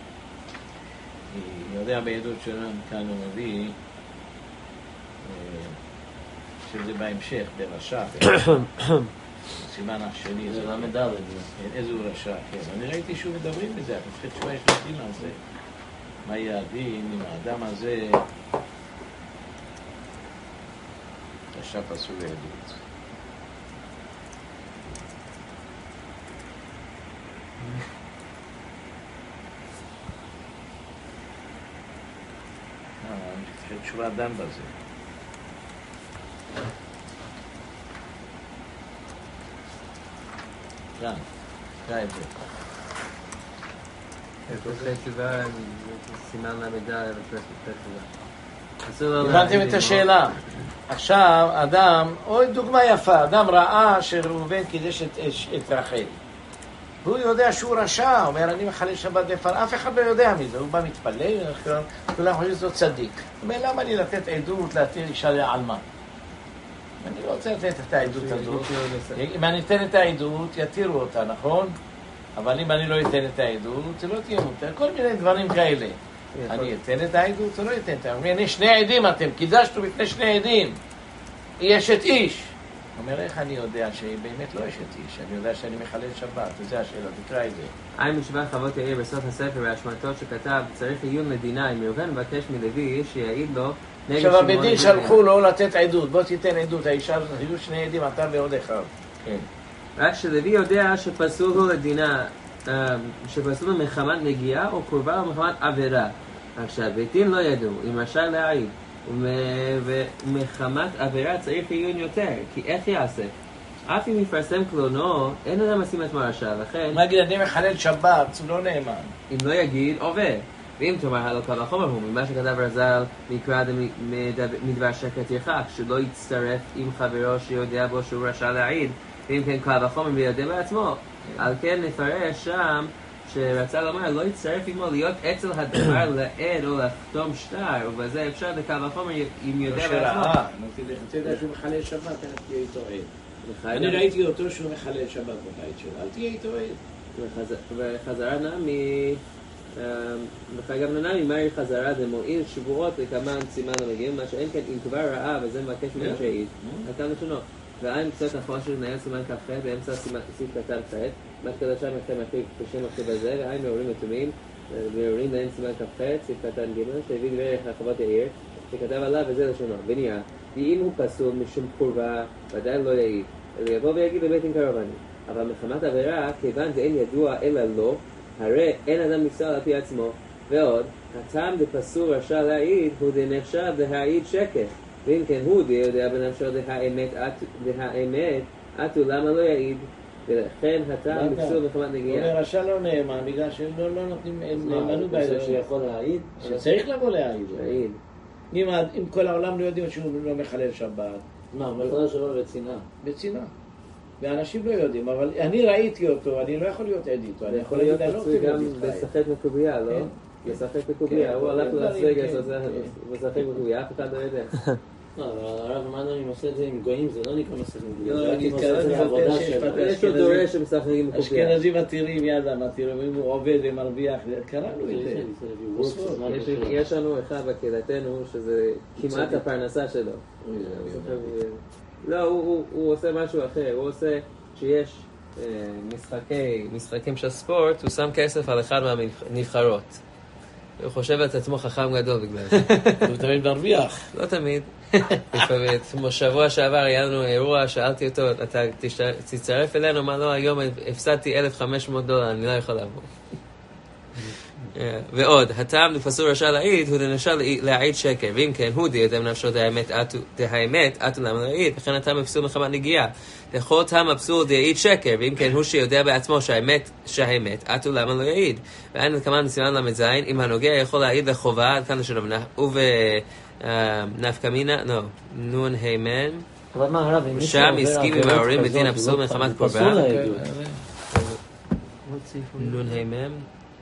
אני יודע בעדות שלנו, כאן הוא מביא שזה בהמשך, ברשע, סימן השני. זה לא מדבר. איזה הוא רשע, כן. אני ראיתי שהוא מדברים בזה, הפתחי תשובה יש לדין על זה. מה יהיה הדין אם האדם הזה רשע פסול לעדות? תשובה דן בזה. כאן, תקרא את זה. פתחי תשובה, סימן למדע, תשובה. הבנתם את השאלה. עכשיו, אדם, עוד דוגמה יפה, אדם ראה שראובן קידש את רחל. והוא יודע שהוא רשע, אומר, אני מחלל שבת בפר, אף אחד לא יודע מזה, הוא בא מתפלל, כולם חושבים שזו צדיק. הוא אומר, למה לי לתת עדות, להתיר אישה לעלמה? אני לא רוצה לתת את העדות הזאת. אם אני אתן את העדות, יתירו אותה, נכון? אבל אם אני לא אתן את העדות, זה לא תהיה מותר. כל מיני דברים כאלה. אני אתן את העדות, או לא אתן את העדות. הנה, שני עדים אתם, קידשנו בפני שני עדים. יש את איש. הוא אומר, איך אני יודע שבאמת לא יש את איש? אני יודע שאני מחלל שבת, וזה השאלה, תקרא את זה. עין משבח חוות יאיר בסוף הספר והשמטות שכתב, צריך עיון מדינה, אם ראובן מבקש מלוי שיעיד לו נגד שמעון. עכשיו, הבדין שלחו לו לתת עדות, בוא תיתן עדות, האישה הזאת, היו שני עדים, אתה ועוד אחד. כן. רק שלוי יודע שפסול הוא לדינה, שפסול מחמת נגיעה או קורבן או מחמת עבירה. עכשיו, ביתים לא ידעו, אם רשאי להעיד, ומחמת עבירה צריך עיון יותר, כי איך יעשה? אף אם יפרסם קלונו, אין אדם עושים את מרשע, לכן... מה יגיד, אני מחלל שבת, זה לא נאמן. אם לא יגיד, עובד. ואם תאמר, הלא קל וחומר הוא, ממה שכתב רז"ל, מקרא מדבר שקר תרחק, שלא יצטרף עם חברו שיודע בו שהוא רשע להעיד, ואם כן קל וחומר ויודע בעצמו. על כן נפרש שם, שרצה לומר, לא יצטרף עמו להיות אצל הדבר לעד או לחתום שטר, ובזה אפשר לקל וחומר אם יודע בעצמו. אתה יודע שהוא מחלל שבת, אל תהיה איתו עד. אני ראיתי אותו שהוא מחלל שבת בבית שלו, אל תהיה איתו עד. וחזרה נעמי, וגם נעמי, מהי חזרה זה מועיל שבועות לכמה סימן המגיעים, מה שאין כן אם כבר ראה וזה מבקש מן שהעיד, הייתה לשונו. ועין קצת נכון של נהל סימן כ"ח באמצע סעיף קטן ח' מה שקדשה מכם הכי קשים הכי בזה, ועין מעורים ותומים, מעורים להם סימן כ"ח, סעיף קטן ג' שהביא דברי חוות יאיר, שכתב עליו וזה לשונו, ונראה, ואם הוא פסול משום קורבה, ודאי לא יעיד, אלא יבוא ויגיד לבית עם קרבני. אבל מחמת עבירה, כיוון ואין ידוע אלא לא, הרי אין אדם נפסל על פי עצמו, ועוד, הטעם דפסול רשע להעיד הוא דנחשב להעיד שקר. ואם כן הוא יודע בנפשו דהאמת, עתו למה לא יעיד? ולכן הטעם בפסול מחמת נגיעה. הוא אומר, רשע לא נאמן, בגלל שהם לא נותנים נאמנו בעצם. שיכול להעיד? שצריך לבוא להעיד. אם כל העולם לא יודעים שהוא לא מחלל שבת. מה, המטרה שלו בצנעה. בצנעה. ואנשים לא יודעים, אבל אני ראיתי אותו, אני לא יכול להיות עד איתו. אני יכול להגיד, אני לא רוצה להיות איתך. לשחק מקוביה, לא? לשחק מקוביה, הוא הלך לסווגס, הוא משחק מקוביה, אף אחד לא יודע. לא, אבל הרב אמרנו, אם עושה את זה עם גויים, זה לא נקרא משחק מקוביה. לא, אני מתקרב יש לו דורש שמשחקים מקוביה. אשכנזים עתירים, ידע, אם הוא עובד ומרוויח, קראנו את זה. יש לנו אחד בקהילתנו שזה כמעט הפרנסה שלו. לא, הוא עושה משהו אחר, הוא עושה שיש משחקים של ספורט, הוא שם כסף על אחד מהנבחרות. הוא חושב את עצמו חכם גדול בגלל זה. הוא תמיד מרוויח. לא תמיד. כמו שבוע שעבר היה לנו אירוע, שאלתי אותו, אתה תצטרף אלינו? מה לא, היום הפסדתי $1,500, אני לא יכול לעבור. ועוד, הטעם לפסול רשע להעיד הוא לנשל להעיד שקר, ואם כן, הוא דיודם נפשו דהאמת, אתו למה להעיד, וכן הטעם הפסול מחמת נגיעה. לכל טעם הפסול להעיד שקר, ואם כן, הוא שיודע בעצמו שהאמת, אתו למה לא להעיד. ואין לכמה מסימן למ"ז, אם הנוגע יכול להעיד לחובה, עד כאן לשלום, ובנפקמינה, לא, נון הימן, אבל מה הרב, שם הסכים עם ההורים בדין הפסול מחמת קורבן. נון הימן,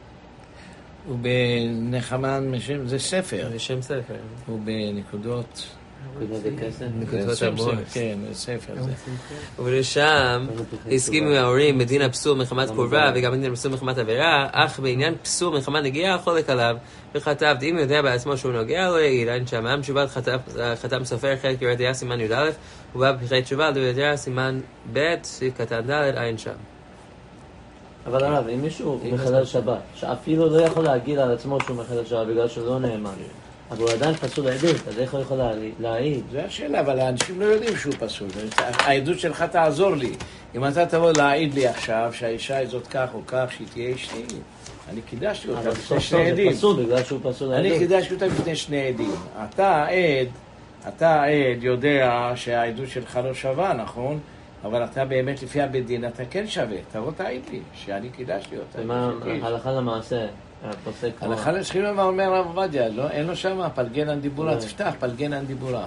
ובנחמן זה ספר. זה שם ספר. ובנקודות... נקודות המוח. כן, זה ספר זה. ובשם הסכים עם ההורים בדין הפסול מחמת קורבה וגם בדין הפסול מחמת עבירה, אך בעניין פסול מחמת נגיעה חולק עליו וכתב, אם יודע בעצמו שהוא נוגע לא יעיד, אין שם. עם תשובת חתם סופר חלק ירד היה סימן י"א, ובא בפרחי תשובה לא יודע סימן ב' קטן ד' אין שם. אבל הרב, אם מישהו מחלל שבת, שאפילו לא יכול להגיד על עצמו שהוא מחלל שבת בגלל שהוא לא נאמן, אבל הוא עדיין פסול לעדות, אז איך הוא יכול להעיד? זה השאלה, אבל האנשים לא יודעים שהוא פסול. העדות שלך תעזור לי. אם אתה תבוא להעיד לי עכשיו שהאישה הזאת כך או כך, שהיא תהיה אשתי, אני קידשתי אותה בפני שני עדים. אבל זה פסול בגלל שהוא פסול לעדות. אני קידשתי אותה בפני שני עדים. אתה העד יודע שהעדות שלך לא שווה, נכון? אבל אתה באמת לפי הבית דין, אתה כן שווה. תבוא תעיד לי שאני קידשתי אותה. ומה הלכה למעשה? הלכה לשכינו ואומר רב עובדיה, אין לו שמה, פלגנן דיבורה, תפתח פלגנן דיבורה.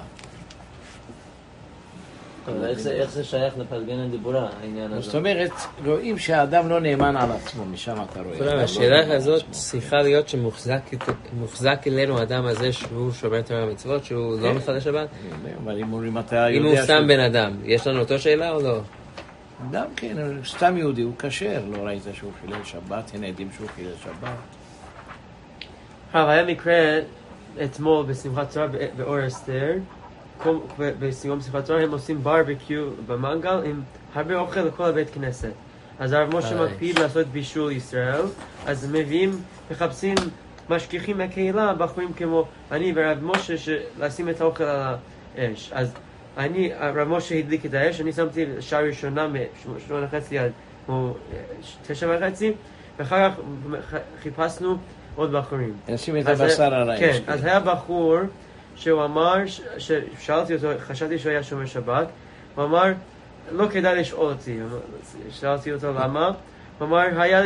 אבל איך זה שייך לפלגנן דיבורה, העניין הזה? זאת אומרת, רואים שהאדם לא נאמן על עצמו, משם אתה רואה. השאלה הזאת צריכה להיות שמוחזק אלינו האדם הזה שהוא שומר תורה ומצוות, שהוא לא מחלל שבת? אבל אם הוא סתם בן אדם, יש לנו אותו שאלה או לא? גם כן, סתם יהודי, הוא כשר, לא ראית שהוא חילל שבת, הנה עדים שהוא חילל שבת. היה מקרה אתמול בשמחת תורה באור אסתר, בסיום שמחת תורה הם עושים ברבקיו במנגל עם הרבה אוכל לכל הבית כנסת. אז הרב משה מקפיד לעשות בישול ישראל, אז מחפשים משגיחים מהקהילה, בחורים כמו אני ורב משה, לשים את האוכל על האש. אז רב משה הדליק את האש, אני שמתי שעה ראשונה מ8:30 עד 9:30, ואחר כך חיפשנו עוד בחורים. נשים את הבשר על האש. כן, אז היה בחור שהוא אמר, שאלתי אותו, חשבתי שהוא היה שומר שבת, הוא אמר, לא כדאי לשאול אותי, שאלתי אותו למה, הוא אמר,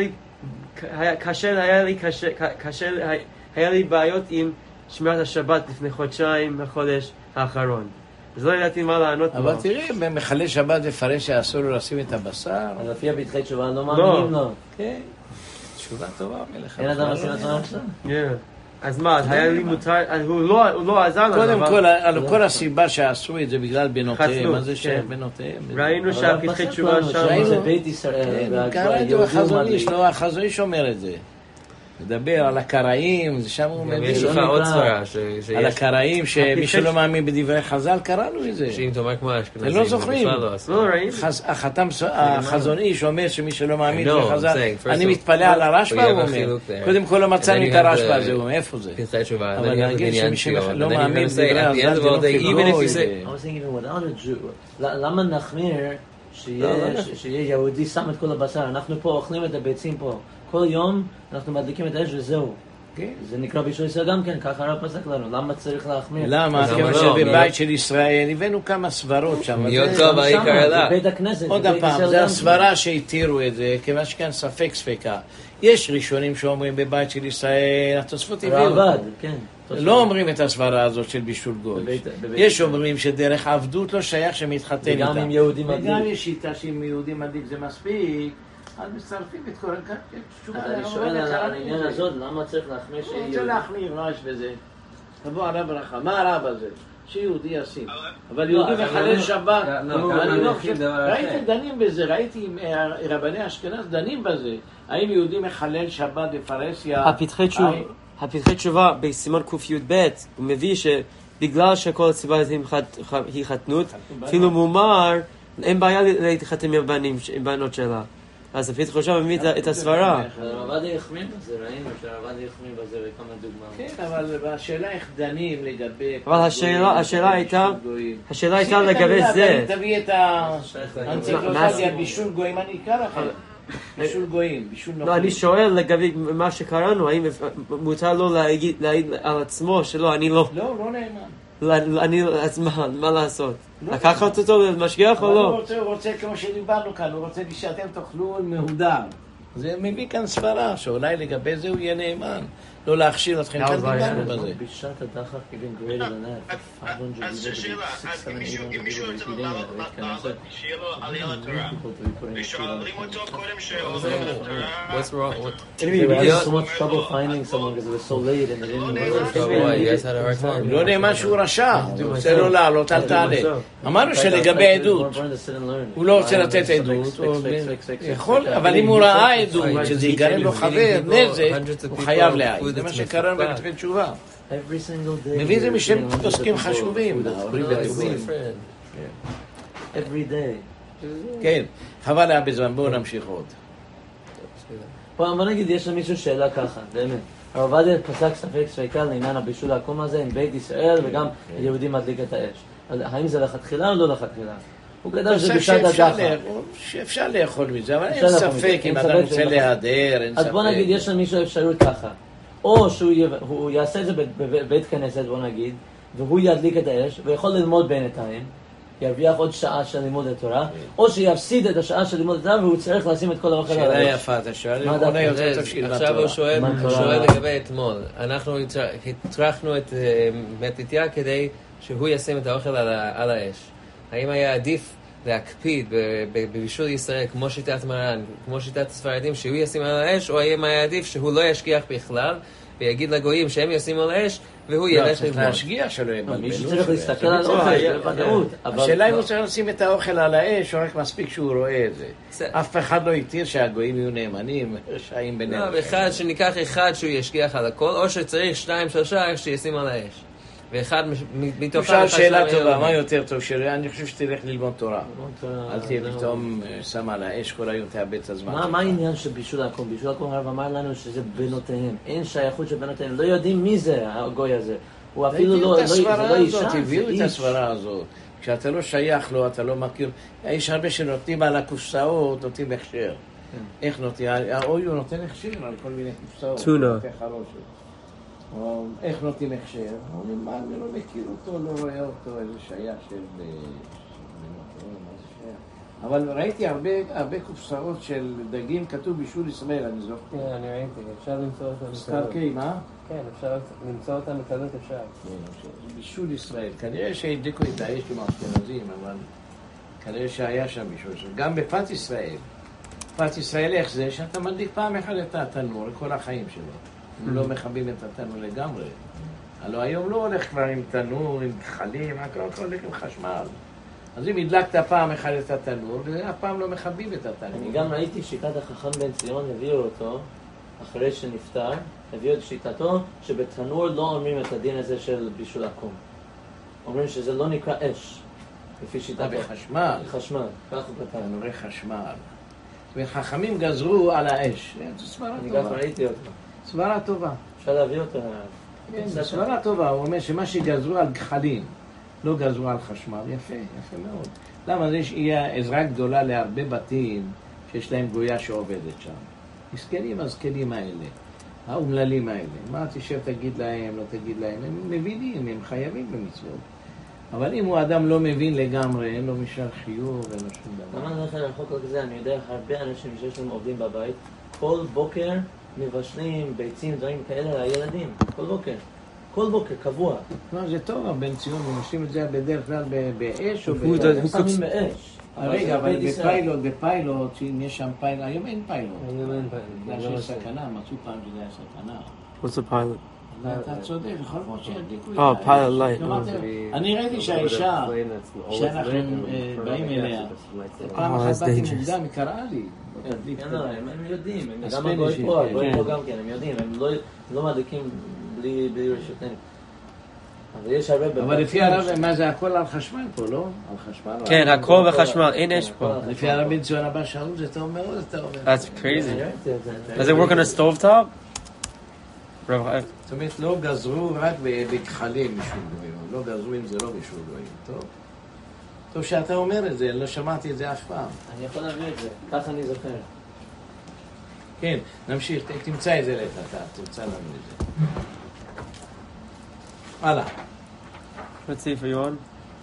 היה לי בעיות עם שמירת השבת לפני חודשיים, החודש האחרון. אז לא ידעתי מה לענות לו. אבל תראי, במחלל שבת לפרש שאסור לו לשים את הבשר. אז לפי הפתחי תשובה לא מאמינים לו. כן, תשובה טובה מלך. אין אדם עושים את זה עכשיו? כן. אז מה, היה לי מותר, הוא לא עזר לנו. קודם כל, על כל הסיבה שעשו את זה בגלל בנותיהם, מה זה שייך בנותיהם? ראינו שהפתחי תשובה שם. זה בית ישראל. קראתי בחזון איש, לא, החזון איש אומר את זה. מדבר על הקראים, זה שם הוא מביא. יש לך עוד סברה. על הקראים, שמי שלא מאמין בדברי חז"ל, קראנו את זה. שאם תאמר כמו אשכנזים. אתם לא זוכרים. לא ראינו. החזון איש אומר שמי שלא מאמין בדברי חז"ל, אני מתפלא על הרשב"א, הוא אומר. קודם כל לא מצאנו את הרשב"א הזה, הוא אומר, איפה זה? אבל להגיד שמי שלא מאמין בדברי חז"ל, זה לא חיבור. למה נחמיר שיהיה יהודי שם את כל הבשר? אנחנו פה אוכלים את הביצים פה. כל יום אנחנו מדליקים את האש וזהו. זה נקרא בישול ישראל גם כן, ככה הרב פסק לנו. למה צריך להחמיר? למה? כמו שבבית של ישראל הבאנו כמה סברות שם. להיות טוב, העיקר אלה. בית הכנסת. עוד הפעם, זה הסברה שהתירו את זה, כיוון שכאן ספק ספקה. יש ראשונים שאומרים בבית של ישראל, התוספות הביאו. רעבד, כן. לא אומרים את הסברה הזאת של בישול גוי. יש אומרים שדרך עבדות לא שייך שמתחתן איתה. וגם עם יהודי מדליק. וגם יש שיטה שעם יהודי מדליק זה מספיק. אז מצטרפים את כל התשובה. אני שואל על העניין הזאת, למה צריך להחמיר שיהיה? הוא רוצה להחמיר, מה יש בזה? תבוא הרב ברכה, מה הרב הזה? שיהודי ישים. אבל יהודי מחלל שבת. ראיתי דנים בזה, ראיתי רבני אשכנז דנים בזה. האם יהודי מחלל שבת בפרהסיה? הפתחי תשובה בסימן קי"ב הוא מביא שבגלל שכל הסיבה הזאת היא חתנות, אפילו מומר, אין בעיה להתחתן עם בנות שלה. אז לפי חושב מביא את הסברה. הרב עובדיה החמיא בזה, ראינו שהרב עובדיה החמיא בזה בכמה דוגמאות. כן, אבל השאלה איך דנים לגבי... אבל השאלה הייתה לגבי זה. תביא את האנציקלופדיה בישול גויים, אני אקרא לכם. בישול גויים, בישול נוכלים. לא, אני שואל לגבי מה שקראנו, האם מותר לו להעיד על עצמו שלא, אני לא... לא נאמן. אז מה לעשות? לקחת אותו למשגיח או לא? הוא רוצה, כמו שדיברנו כאן, הוא רוצה שאתם תאכלו מהודר. זה מביא כאן סברה, שאולי לגבי זה הוא יהיה נאמן. לא להכשיר אתכם, כאן דיברנו בזה. בשעת הדחף even greater than that. אז שאלה, אז אם מישהו רוצה לעלות, שיהיה לו עלייה לתורה. ושואלים אותו קודם שעולה לתורה. What's wrong? They had so much trouble finding someone because it was so late and they didn't know. Why? You guys had a hard time. לא נאמן שהוא רשע, הוא רוצה לא לעלות, אל תעלה. אמרנו שלגבי עדות, הוא לא רוצה לתת עדות, יכול, אבל אם הוא ראה עדות, שזה יגרם לו חבר, נזק, הוא חייב להעיד. זה מה שקראנו בתחיל תשובה. מביא זה משם פוסקים חשובים, ההורים וטובים. Every day. כן, חבל היה בזמן, בואו נמשיך עוד. בוא נגיד, יש למישהו שאלה ככה, באמת. הרב עובדיה פסק ספק ספיקה לעניין הבישול העקום הזה עם בית ישראל וגם יהודים מדליק את האש. האם זה לכתחילה או לא לכתחילה? הוא גדל שבשעת הדחף. שאפשר לאכול מזה, אבל אין ספק אם אתה רוצה להיעדר, אין ספק. אז בוא נגיד, יש למישהו אפשרות ככה. או שהוא יעשה את זה בבית כנסת, בוא נגיד, והוא ידליק את האש, ויכול ללמוד בינתיים, ירוויח עוד שעה של לימוד התורה, או שיפסיד את השעה של לימוד התורה, והוא צריך לשים את כל האוכל על האש. שאלה יפה, אתה שואל, עכשיו הוא שואל לגבי אתמול. אנחנו הטרחנו את מתתיה כדי שהוא ישים את האוכל על האש. האם היה עדיף להקפיד בבישול ישראל, כמו שיטת מרן, כמו שיטת הספרדים, שהוא ישים על האש, או האם היה עדיף שהוא לא ישגיח בכלל, ויגיד לגויים שהם ישימו על האש, והוא ילך ללמוד. להשגיח שלא יבלבלו. מישהו צריך להסתכל על האוכל, בוודאות. השאלה אם הוא צריך לשים את האוכל על האש, או רק מספיק שהוא רואה את זה. אף אחד לא יתיר שהגויים יהיו נאמנים, רשעים ביניהם. לא, אחד שניקח אחד שהוא ישגיח על הכל, או שצריך 2-3 שישים על האש. ואחד מתוכם... אפשר שאלה טובה, מה יותר טוב? אני חושב שתלך ללמוד תורה. אל תהיה פתאום שם על האש כל היום, תאבד את הזמן. מה העניין של בישול העקום? בישול העקום הרב אמר לנו שזה בנותיהם. אין שייכות של בנותיהם. לא יודעים מי זה הגוי הזה. הוא אפילו לא אישה. הביאו את הסברה הזאת. כשאתה לא שייך לו, אתה לא מכיר. יש הרבה שנותנים על הקופסאות, נותנים הכשר. איך נותנים? האוי הוא נותן הכשר על כל מיני קופסאות. טונה. או איך נותנים הכשר, אומרים, מה, אני לא מכיר אותו, לא רואה אותו, איזה שייך של... אבל ראיתי הרבה קופסאות של דגים, כתוב בישול ישראל, אני זוכר. כן, אני ראיתי, אפשר למצוא אותם. סטרקי, מה? כן, אפשר למצוא אותם בקלות אפשר. בישול ישראל, כנראה שהדליקו את האש עם האשכנזים, אבל כנראה שהיה שם בישול ישראל. גם בפת ישראל, פת ישראל איך זה? שאתה מדליק פעם אחת את התנור לכל החיים שלו. הם לא מכבים את התנור לגמרי. הלוא היום לא הולך כבר עם תנור, עם גחלים, הכל הולך עם חשמל. אז אם הדלקת פעם אחת את התנור, אף פעם לא מכבים את התנור. אני גם ראיתי שיטת החכם בן ציון, הביאו אותו, אחרי שנפטר, הביאו את שיטתו, שבתנור לא אומרים את הדין הזה של בישול עקום. אומרים שזה לא נקרא אש, לפי שיטתו. בחשמל. בחשמל, כך הוא כתב. תנורי חשמל. וחכמים גזרו על האש. זו סברה טובה. אני גם ראיתי אותו. סברה טובה. אפשר להביא אותו. כן, זו סברה טובה. הוא אומר שמה שגזרו על גחלים, לא גזרו על חשמל. יפה, יפה מאוד. למה? זה יהיה עזרה גדולה להרבה בתים שיש להם גויה שעובדת שם. מסכנים הזקנים האלה, האומללים האלה. מה תשב תגיד להם, לא תגיד להם. הם מבינים, הם חייבים במצוות. אבל אם הוא אדם לא מבין לגמרי, אין לו משל חיוב, אין לו שום דבר. למה אני הולך לרחוק על זה? אני יודע הרבה אנשים שיש להם עובדים בבית, כל בוקר מבשלים ביצים, דברים כאלה לילדים. כל בוקר. כל בוקר, קבוע. לא, זה טוב, בן ציון, הם עושים את זה בדרך כלל באש או הם שמים באש. רגע, אבל בפיילוט, שאם יש שם פיילוט, היום אין פיילוט. היום אין פיילוט. בגלל שיש סכנה, מצאו פעם שזה היה סכנה. What's a pilot? אתה צודק, יכול מאוד שידליקו את Oh, pilot light. אני ראיתי שהאישה, שאנחנו באים אליה, פעם אחת באתי מוקדם, היא קראה לי. הם יודעים, גם הגוי פה גם כן, הם יודעים, הם לא מדליקים בלי רשותנו. אבל יש הרבה... אבל לפי הרב, מה זה הכל על חשמל פה, לא? על חשמל? כן, הכל בחשמל, אין אש פה. לפי הרבי ציון הבא שאול זה טוב מאוד, אתה אומר. That's crazy. Does it work on a stove top? זאת אומרת, לא גזרו רק בכחלים משום גויים, לא גזרו אם זה לא משום גויים, טוב? טוב שאתה אומר את זה, לא שמעתי את זה אף פעם. אני יכול להביא את זה, ככה אני זוכר. כן, נמשיך, תמצא את זה לתת, תמצא לנו את זה. הלאה. Let's see for you on.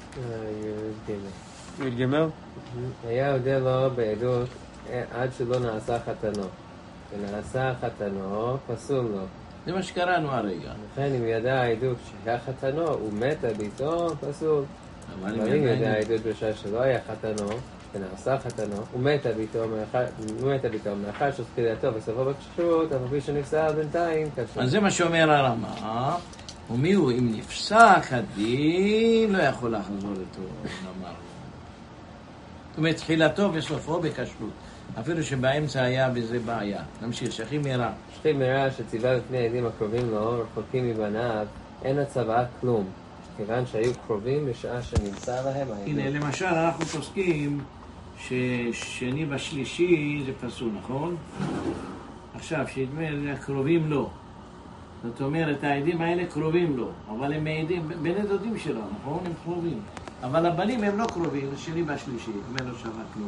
י' ג' היה יודע לו בעדות עד שלא נעשה חתנו. ונעשה חתנו, פסול לו. זה מה שקראנו הרגע. לכן אם ידע העדות שהיה חתנו, הוא מת ביתו, פסול. אבל אם ידע העדות בשעה שלא היה חתנו, ונעשה חתנו, הוא מת ביתו מאחר שתחילתו וסופו בכשרות, אבל כפי שנפסק בינתיים, אז זה מה שאומר הרמה. ומי הוא? אם נפסק הדין, לא יכול לחזור לתור, נאמר. זאת אומרת, תחילתו וסופו בכשרות. אפילו שבאמצע היה בזה בעיה. נמשיך, שכיב מרע. שכיב מרע שציווה בפני העדים הקרובים לו, רחוקים מבניו, אין הצוואה כלום. כיוון שהיו קרובים בשעה שנמצא להם העדים. הנה, למשל, אנחנו פוסקים ששני בשלישי זה פסול, נכון? עכשיו, שידמה, זה הקרובים לו. זאת אומרת, העדים האלה קרובים לו, אבל הם מעידים, בני דודים שלו, נכון? הם קרובים. אבל הבנים הם לא קרובים, זה שני בשלישי, הם לא שווה כלום.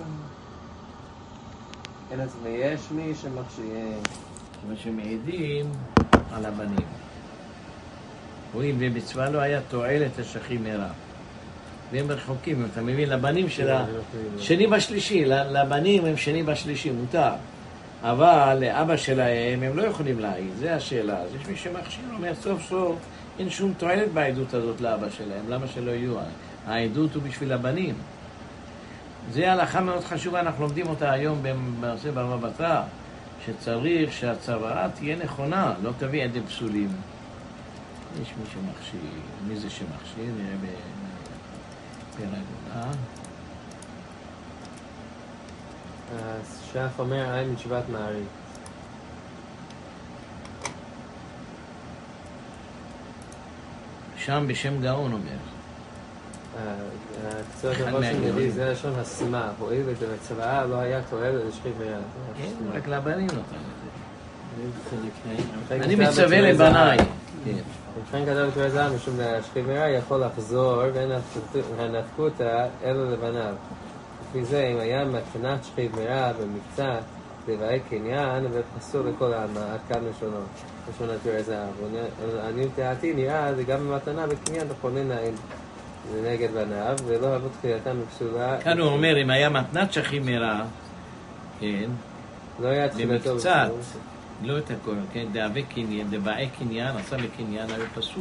ויש מי שמחשיבים. כמו שמעידים על הבנים. רואים, במצווה לא היה תועלת השכיב מרע. והם רחוקים, אתה מבין, לבנים שלה, שני בשלישי, לבנים הם שני בשלישי, מותר. אבל לאבא שלהם הם לא יכולים להעיד, זה השאלה. אז יש מי שמכשיר, אומר סוף סוף, אין שום תועלת בעדות הזאת לאבא שלהם, למה שלא יהיו? העדות הוא בשביל הבנים. זה הלכה מאוד חשובה, אנחנו לומדים אותה היום במעשה בבא בתרא, שצריך שהצוואה תהיה נכונה, לא תביא עדים פסולים. יש מי שמכשיר, מי זה שמכשיר? נראה ברגע. שח אומר עין מתשובת מעריב. שם בשם גאון אומר. קצת דבר שמביא זה לשון הסימה, הואיל ובצוואה לא היה תועלת לשכיב מרע. כן, רק לבנים נותן את זה. אני מצווה לבניי. וכן כתב בתורה זהב, משום להשכיב מרע יכול לחזור ואין הנפקותא אלא לבניו. לפי זה, אם היה מתנת שכיב מרע במקצת לבאי קניין, ופסול לכל העלמא, עד כאן לשונו, לשון התורה זהב. אני דעתי נראה, זה גם במתנה בקניין, לכונן העין. זה נגד בניו, ולא אבו תחילתם בפסולה. כאן הוא אומר, אם היה מתנת שכיב מרע, כן, לא היה תחילתו במקצת, לא את הכל, כן, דבאי קניין, עשה בקניין, היה פסול.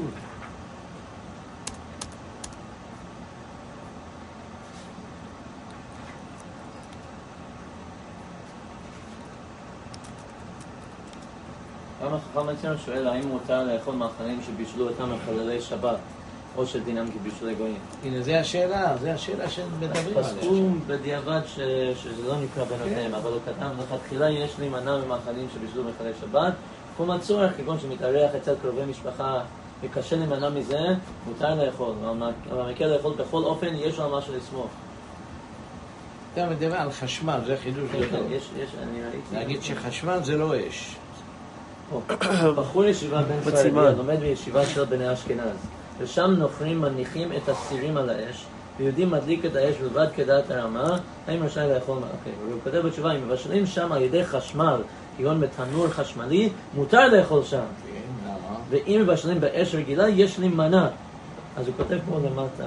גם החכם אצלנו שואל, האם מותר לאכול מאכלים שבישלו אותם לחללי שבת, או שדינם כבישולי גויים? הנה, זה השאלה שמדברים עליה. פסקו בדיעבד שזה לא נקרא בינותיהם, אבל הוא כתב, לכתחילה יש להימנע ממאכלים שבישלו בחללי שבת, כמו הצורך, כגון שמתארח אצל קרובי משפחה, וקשה להימנע מזה, מותר לאכול, אבל מכיר לאכול בכל אופן, יש לו משהו לסמוך. אתה מדבר על חשמל, זה חידוש גדול. אני ראיתי. להגיד שחשמל זה לא אש. בחור ישיבה בן ספרדיה, לומד בישיבה של בני אשכנז, ושם נוכרים מניחים את הסירים על האש, ויהודי מדליק את האש בלבד כדעת הרמה, האם רשאי לאכול אוקיי, והוא כותב בתשובה, אם מבשלים שם על ידי חשמל, כגון בתנור חשמלי, מותר לאכול שם. למה? ואם מבשלים באש רגילה, יש לי מנה. אז הוא כותב פה למטה,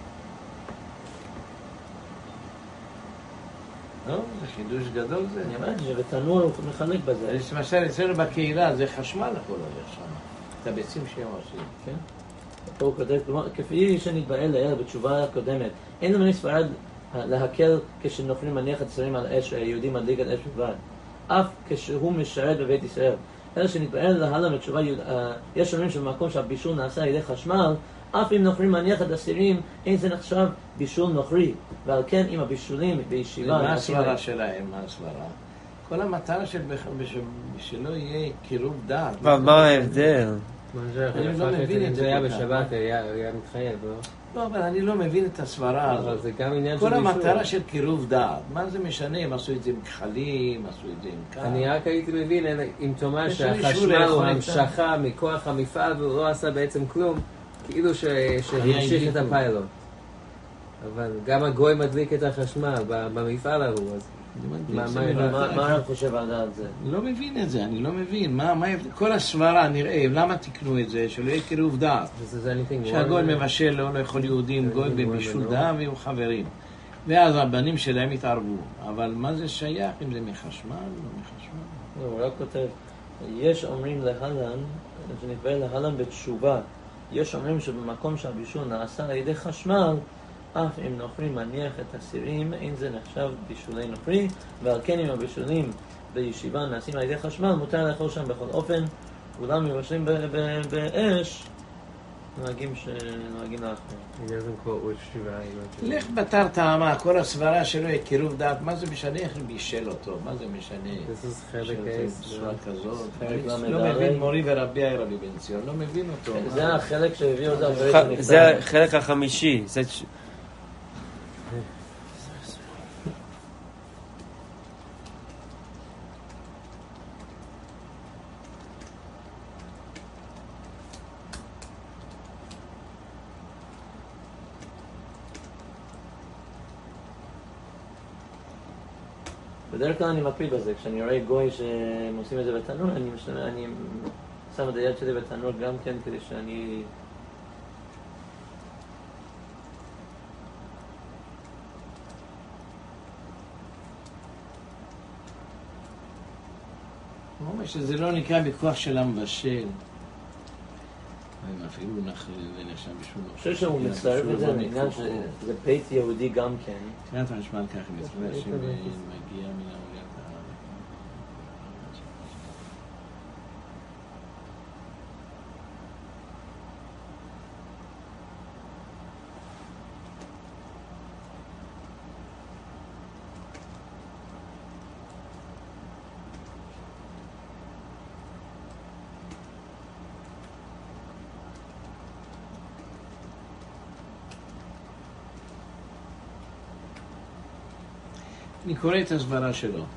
לא, זה חידוש גדול זה. אני אמרתי שבתנור הוא מחלק בזה. למשל, אצלנו בקהילה זה חשמל הכל הולך שם. את הביצים שהם עושים, כן? פה הוא כותב, כפי שנתבאל לאל בתשובה הקודמת, אין למני ספרד להקל כשנוכלים מניח את הסירים על אש, היהודי מדליק את אש בלבד. אף כשהוא משרת בבית ישראל. אלא שנתבאל להלאה בתשובה, יש אומרים שבמקום שהבישול נעשה על ידי חשמל, אף אם נוכרים מניח את הסירים, אין זה נחשב בישול נוכרי. ועל כן, אם הבישולים בישיבה... מה הסברה שלהם? מה הסברה? כל המטרה שלא יהיה קירוב דעת. אבל מה ההבדל? אני לא מבין את זה. זה היה בשבת, היה מתחייב, לא? לא, אבל אני לא מבין את הסברה אבל הזאת. זה גם עניין של כל בישול. המטרה של קירוב דעת, מה זה משנה אם עשו את זה עם כחלים, עשו את זה עם כך? אני רק הייתי מבין, אם תאמר יש לי שהחשמל אישור הוא לאכול המשכה מכוח המפעל והוא לא עשה בעצם כלום, כאילו שהמשיך את הפיילוט. אבל גם הגוי מדליק את החשמל במפעל ההוא, אז מה אתה חושב על זה? אני לא מבין את זה, אני לא מבין. כל הסברה נראה, למה תקנו את זה? שלא יהיה קירוב דעת. שהגוי מבשל לא לאכול יהודים, גוי בבישול דעת ויהיו חברים. ואז הבנים שלהם התערבו. אבל מה זה שייך? אם זה מחשמל או לא מחשמל? הוא רק כותב, יש אומרים להלן, שנתבהר להלן בתשובה, יש אומרים שבמקום שהבישול נעשה על ידי חשמל, אף אם נוכרי מניח את הסירים, אין זה נחשב בישולי נוכרי, ועל כן אם הבישולים בישיבה נעשים על ידי חשמל, מותר לאכול שם בכל אופן, אולם מבשלים באש, נוהגים לאכול. לך בתר טעמה, כל הסברה שלו היא קירוב דעת, מה זה משנה איך בישל אותו? מה זה משנה? בצורה כזאת. לא מבין מורי ורבי רבי בן ציון, לא מבין אותו. זה החלק שהביא אותו. זה החלק החמישי. בדרך כלל אני מקפיד בזה, כשאני רואה גוי שהם עושים את זה בתנור, אני שם את היד שלי בתנור גם כן כדי שאני... הוא אומר שזה לא נקרא בכוח של המבשל. אפילו נחשב בשביל... אני חושב שהוא מצטרף את זה לעניין שזה בית יהודי גם כן. תראה את המשמע ככה, מצטרף שמגיע מן העולם. אני קורא את הסברה שלו. הוא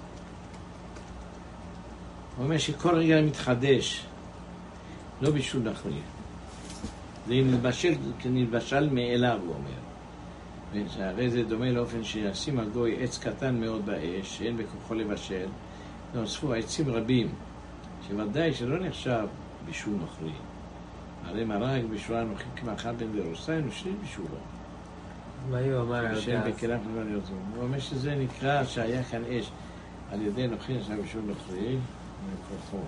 אומר שכל רגע מתחדש, לא בישול נחרי. זה נתבשל מאליו, הוא אומר. והרי זה דומה לאופן שישים הגוי עץ קטן מאוד באש, שאין בכוחו לבשל, נוספו עצים רבים, שוודאי שלא נחשב בישול נחרי. הרי מרק בשורה נוחים כמאכל בן דרוסיים, ושני בשולו. מה הוא אומר על גז? הוא אומר שזה נקרא שהיה כאן אש על ידי נוחין עכשיו בשביל נוחרי מכוחו.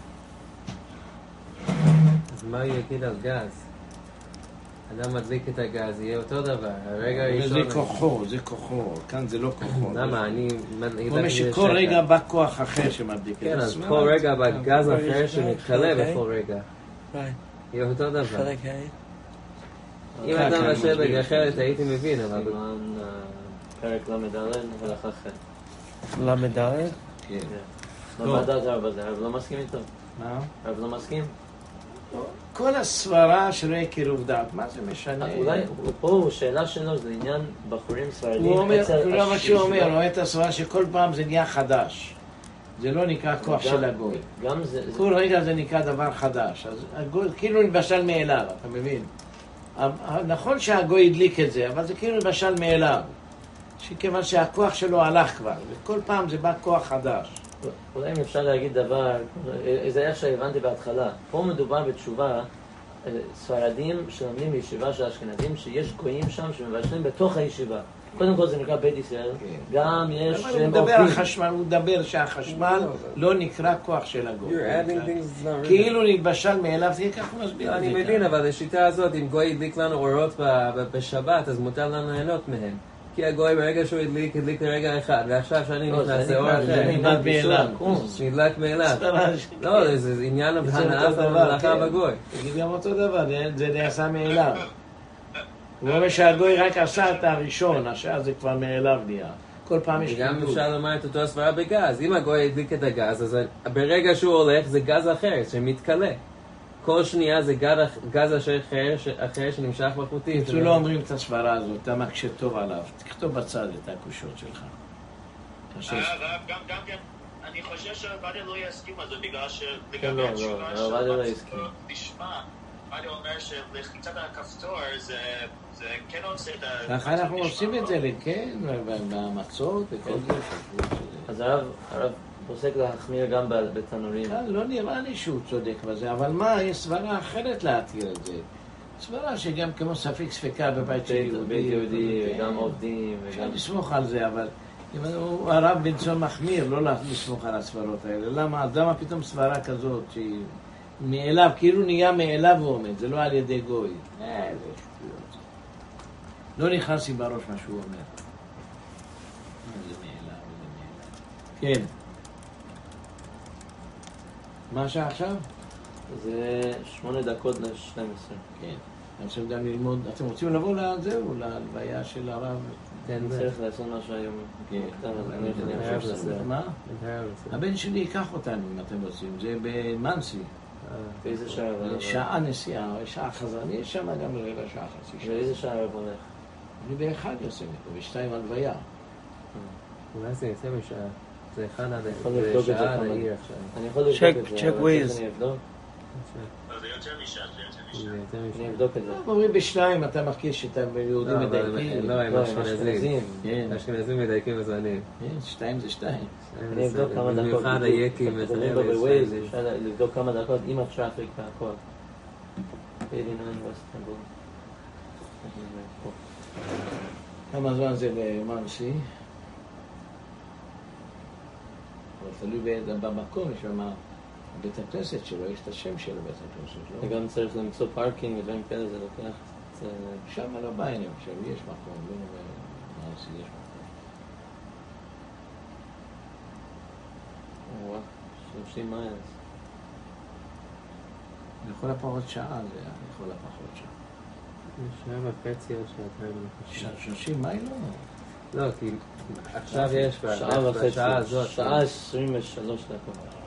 אז מה הוא יגיד על גז? אדם מדליק את הגז, יהיה אותו דבר. הרגע הראשון... זה כוחו, כאן זה לא כוחו. למה? הוא אומר שכל רגע בא כוח אחר שמדליק את כן, אז כל רגע בא גז אחר שמתחלה בכל רגע. יהיה אותו דבר. אם אדם לשבת אחרת הייתי מבין, אבל... פרק למדלן הלכה ח'. למדלן? כן. מה דעת הרב הזה? הרב לא מסכים איתו? מה? הרב לא מסכים? כל הסברה שלא יהיה קירוב דעת, מה זה משנה? אולי פה שאלה שלו זה עניין בחורים ספרדים. הוא אומר, לא מה שהוא אומר, הוא אומר את הסברה שכל פעם זה נהיה חדש. זה לא נקרא כוח של הגוי. כל רגע זה נקרא דבר חדש. אז הגוי כאילו נתבשל מאליו, אתה מבין? נכון שהגוי הדליק את זה, אבל זה כאילו נתבשל מאליו. שכיוון שהכוח שלו הלך כבר, וכל פעם זה בא כוח חדש. אולי אם אפשר להגיד דבר, זה היה שהבנתי בהתחלה. פה מדובר בתשובה, ספרדים שלומדים בישיבה של אשכנזים, שיש גויים שם שמבשלים בתוך הישיבה. קודם כל זה נקרא בית ישראל, גם יש... הוא מדבר שהחשמל לא נקרא כוח של הגוי. כאילו נתבשל מאליו, זה ככה הוא מסביר. אני מבין, אבל השיטה הזאת, אם גוי הדליק לנו אורות בשבת, אז מותר לנו ליהנות מהם. כי הגוי ברגע שהוא הדליק לרגע אחד, ועכשיו שאני נכנס לאור אחר, נדלק מאליו. לא, זה עניין הבחנה אף המלאכה בגוי. תגיד גם אותו דבר, זה נעשה מאליו. הוא אומר שהגוי רק עשה את הראשון, השאר זה כבר מאליו נהיה. כל פעם יש חידוד. וגם אפשר לומר את אותו הסברה בגז. אם הגוי הדליק את הגז, אז ברגע שהוא הולך זה גז אחר שמתקלה. כל שנייה זה גז אחר שנמשך בחוטים. בקיצור לא אומרים את הסברה הזאת, אתה מקשה טוב עליו. תכתוב בצד את הקושות שלך. גם כן, אני חושב שעובדיה לא יסכים על זה, בגלל לא, התשובה עובדיה לא יסכים. נשמע, עובדיה אומר שלחיצת הכפתור זה כן עושה את ה... ככה אנחנו עושים את זה, כן, במצות וכל זה. אז הרב פוסק להחמיר גם בתנורים. לא נראה לי שהוא צודק בזה, אבל מה, יש סברה אחרת להתיר את זה. סברה שגם כמו ספק ספקה בבית של יהודי וגם עובדים. אפשר לסמוך על זה, אבל הרב בן צאן מחמיר, לא לסמוך על הסברות האלה. למה פתאום סברה כזאת שהיא מאליו, כאילו נהיה מאליו הוא עומד, זה לא על ידי גוי. זה שטויות. לא נכנס לי בראש מה שהוא אומר. זה מאליו, זה מאליו. כן. מה השעה עכשיו? זה 8:40. כן. עכשיו גם ללמוד, אתם רוצים לבוא לזהו, להלוויה של הרב? אני צריך לעשות משהו היום. מה? הבן שלי ייקח אותנו אם אתם רוצים, זה במנסי. באיזה שעה? שעה נסיעה, שעה חזרה, אני יש שם גם רבע שעה חצי שעה. באיזה שעה הרב הולך? אני באחד יוצא מפה, בשתיים הלוויה. אולי זה יוצא בשעה. זה אחד עד שעה עד העיר עכשיו. אני יכול לבדוק את זה. check ways. זה יותר משעה, זה יותר משעה. אני אבדוק את זה. אומרים בשתיים, אתה מרגיש שאתה יהודים מדייקים. לא, הם אשכנזים. כן. אשכנזים מדייקים בזמנים. שתיים זה שתיים. אני אבדוק כמה דקות. במיוחד היקים בווייז, אפשר לבדוק כמה דקות עם הטראפיק והכל. 89 בסטנבול. כמה זמן זה למנסי? אבל תלוי במקום, יש שם בית הכנסת שלו, יש את השם שלו בית הכנסת, לא? וגם צריך למצוא פארקינג ודברים כאלה, זה לוקח... שם לא בעניין, עכשיו יש מקום, לא במנסי יש מקום. וואו, 30 מיילס. לכל הפחות שעה זה, לכל הפחות שעה. שעה וחצי או שעתיים. 30 מייל לא? לא, כי עכשיו יש שעה וחצי, בשעה הזאת. שעה 23 דקות.